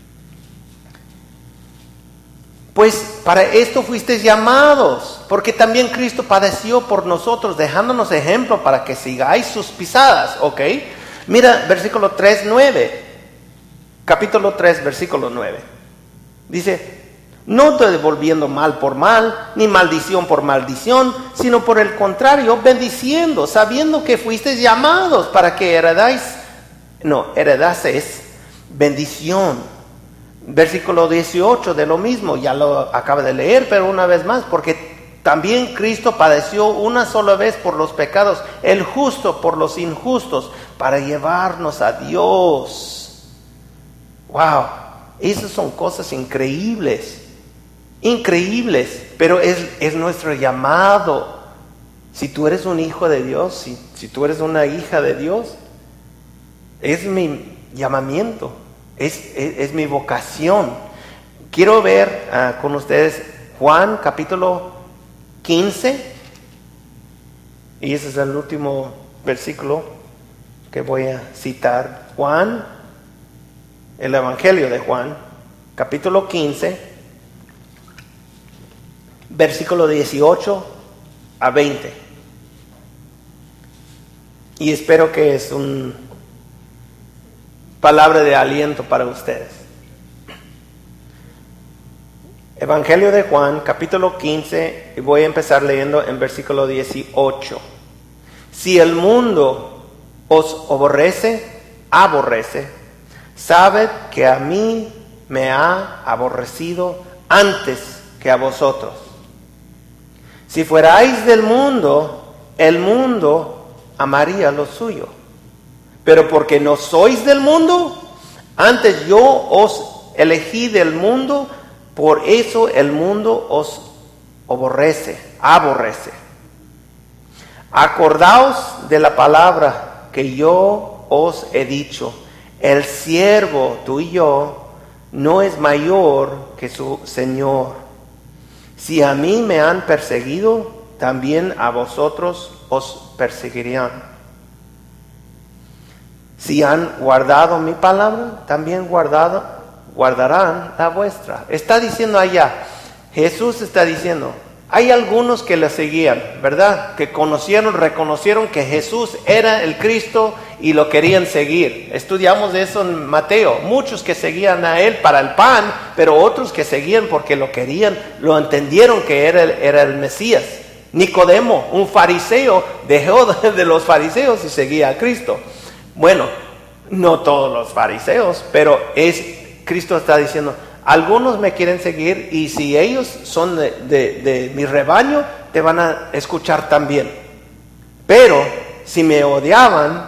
pues para esto fuisteis llamados, porque también Cristo padeció por nosotros, dejándonos ejemplo para que sigáis sus pisadas. ¿Ok? Mira, versículo tres, nueve. Capítulo tres, versículo nueve. Dice, no devolviendo mal por mal, ni maldición por maldición, sino por el contrario, bendiciendo, sabiendo que fuisteis llamados para que heredáis, no, heredaseis bendición. Versículo dieciocho de lo mismo, ya lo acaba de leer, pero una vez más, porque también Cristo padeció una sola vez por los pecados, el justo por los injustos, para llevarnos a Dios. Wow, esas son cosas increíbles, increíbles, pero es, es nuestro llamado. Si tú eres un hijo de Dios, si, si tú eres una hija de Dios, es mi llamamiento. Es, es, es mi vocación. Quiero ver uh, con ustedes Juan capítulo quince, y ese es el último versículo que voy a citar. Juan, el Evangelio de Juan, capítulo quince, versículo dieciocho a veinte. Y espero que es un palabra de aliento para ustedes. Evangelio de Juan, capítulo quince, y voy a empezar leyendo en versículo dieciocho. Si el mundo os aborrece, aborrece, sabed que a mí me ha aborrecido antes que a vosotros. Si fuerais del mundo, el mundo amaría lo suyo. Pero porque no sois del mundo, antes yo os elegí del mundo, por eso el mundo os aborrece, aborrece. Acordaos de la palabra que yo os he dicho. El siervo, tú y yo, no es mayor que su Señor. Si a mí me han perseguido, también a vosotros os perseguirán. Si han guardado mi palabra, también guardado, guardarán la vuestra. Está diciendo allá, Jesús está diciendo, hay algunos que le seguían, ¿verdad? Que conocieron, reconocieron que Jesús era el Cristo y lo querían seguir. Estudiamos de eso en Mateo. Muchos que seguían a él para el pan, pero otros que seguían porque lo querían, lo entendieron que era, era el Mesías. Nicodemo, un fariseo, dejó de los fariseos y seguía a Cristo. Bueno, no todos los fariseos, pero es, Cristo está diciendo, algunos me quieren seguir y si ellos son de, de, de mi rebaño, te van a escuchar también. Pero si me odiaban,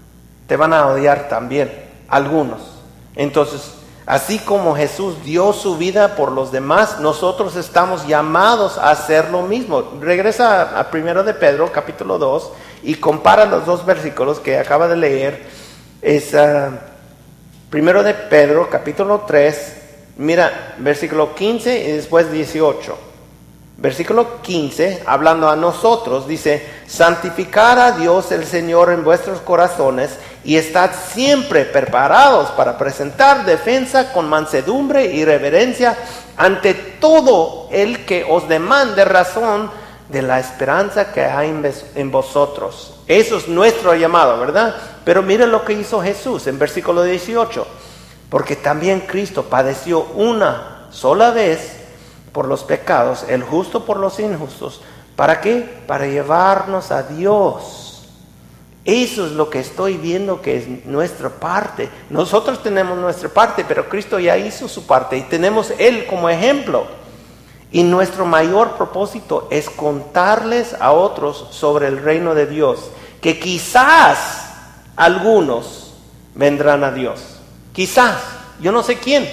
te van a odiar también, algunos. Entonces, así como Jesús dio su vida por los demás, nosotros estamos llamados a hacer lo mismo. Regresa a primero de Pedro, capítulo dos, y compara los dos versículos que acaba de leer. Es uh, primero de Pedro, capítulo tres, mira, versículo quince y después dieciocho. Versículo quince, hablando a nosotros, dice, santificar a Dios el Señor en vuestros corazones y estad siempre preparados para presentar defensa con mansedumbre y reverencia ante todo el que os demande razón de la esperanza que hay en vosotros. Eso es nuestro llamado, ¿verdad? Pero miren lo que hizo Jesús en versículo dieciocho. Porque también Cristo padeció una sola vez por los pecados, el justo por los injustos. ¿Para qué? Para llevarnos a Dios. Eso es lo que estoy viendo que es nuestra parte. Nosotros tenemos nuestra parte, pero Cristo ya hizo su parte y tenemos Él como ejemplo. Y nuestro mayor propósito es contarles a otros sobre el reino de Dios, que quizás algunos vendrán a Dios. Quizás, yo no sé quién.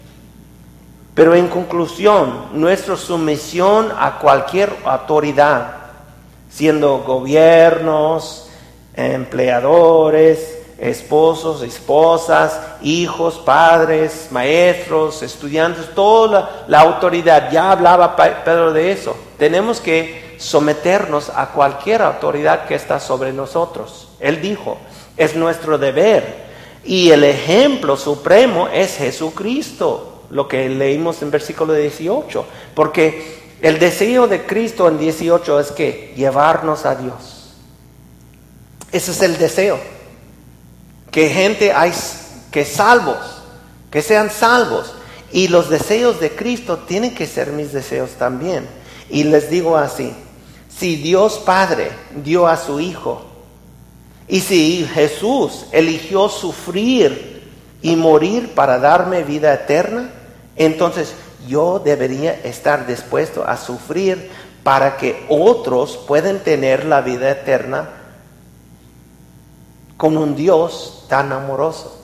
Pero en conclusión, nuestra sumisión a cualquier autoridad, siendo gobiernos, empleadores, esposos, esposas, hijos, padres, maestros, estudiantes, toda la, la autoridad, ya hablaba Pedro de eso. Tenemos que someternos a cualquier autoridad que está sobre nosotros. Él dijo, es nuestro deber. Y el ejemplo supremo es Jesucristo, lo que leímos en versículo dieciocho. Porque el deseo de Cristo en dieciocho es que llevarnos a Dios. Ese es el deseo. Que gente hay, que salvos, que sean salvos. Y los deseos de Cristo tienen que ser mis deseos también. Y les digo así, si Dios Padre dio a su Hijo, y si Jesús eligió sufrir y morir para darme vida eterna, entonces yo debería estar dispuesto a sufrir para que otros puedan tener la vida eterna con un Dios tan amoroso.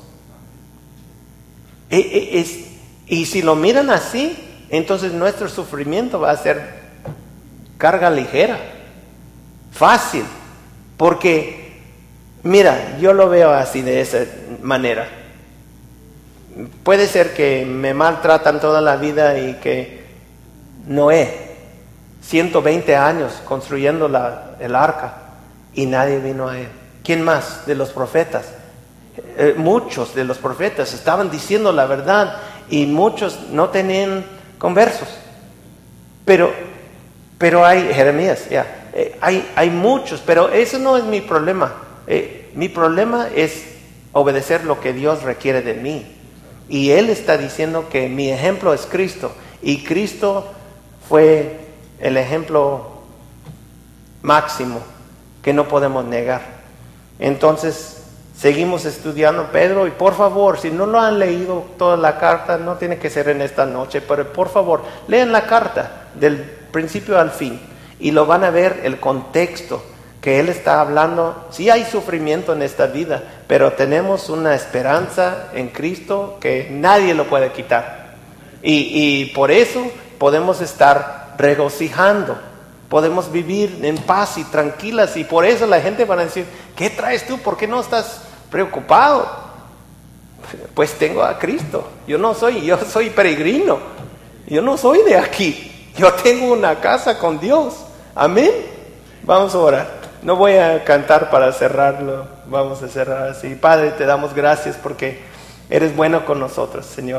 Y, es, y si lo miran así, entonces nuestro sufrimiento va a ser carga ligera, fácil, porque mira, yo lo veo así de esa manera. Puede ser que me maltratan toda la vida y que Noé, ciento veinte años construyendo la, el arca y nadie vino a él. ¿Quién más? De los profetas. Eh, muchos de los profetas estaban diciendo la verdad y muchos no tenían conversos. Pero, pero hay, Jeremías, ya, eh, hay, hay muchos, pero eso no es mi problema. Eh, mi problema es obedecer lo que Dios requiere de mí. Y Él está diciendo que mi ejemplo es Cristo. Y Cristo fue el ejemplo máximo que no podemos negar. Entonces, seguimos estudiando Pedro. Y por favor, si no lo han leído toda la carta, no tiene que ser en esta noche, pero por favor, lean la carta del principio al fin. Y lo van a ver el contexto que Él está hablando. Sí hay sufrimiento en esta vida, pero tenemos una esperanza en Cristo que nadie lo puede quitar. Y, y por eso podemos estar regocijando, podemos vivir en paz y tranquilas. Y por eso la gente va a decir, ¿qué traes tú? ¿Por qué no estás preocupado? pues tengo a Cristo. Yo no soy, yo soy peregrino. Yo no soy de aquí. Yo tengo una casa con Dios. Amén. Vamos a orar. No voy a cantar para cerrarlo. Vamos a cerrar así. Padre, te damos gracias porque eres bueno con nosotros, Señor.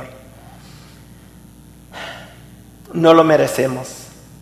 No lo merecemos.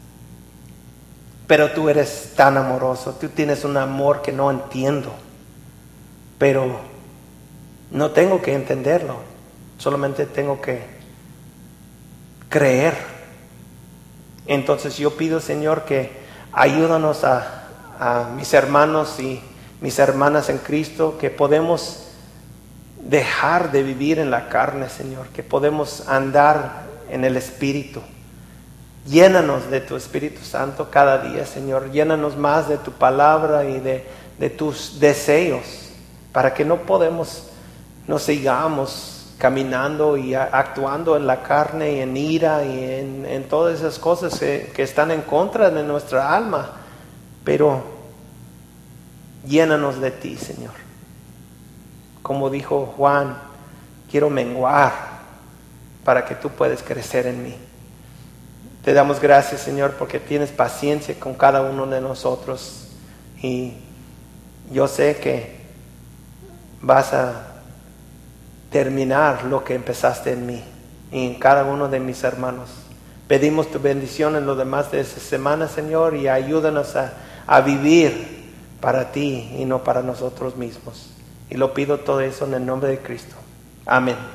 Pero tú eres tan amoroso. Tú tienes un amor que no entiendo. Pero no tengo que entenderlo. Solamente tengo que creer. Entonces yo pido, Señor, que ayúdanos a, a mis hermanos y mis hermanas en Cristo, que podemos dejar de vivir en la carne, Señor, que podemos andar en el Espíritu. Llénanos de tu Espíritu Santo cada día, Señor. Llénanos más de tu palabra y de, de tus deseos, para que no podemos, no sigamos caminando y actuando en la carne y en ira y en, en todas esas cosas que, que están en contra de nuestra alma. Pero llénanos de ti, Señor. Como dijo Juan, quiero menguar para que tú puedas crecer en mí. Te damos gracias, Señor, porque tienes paciencia con cada uno de nosotros. Y yo sé que vas a terminar lo que empezaste en mí y en cada uno de mis hermanos. Pedimos tu bendición en lo demás de esta semana, Señor, y ayúdanos a, a vivir para ti y no para nosotros mismos. Y lo pido todo eso en el nombre de Cristo. Amén.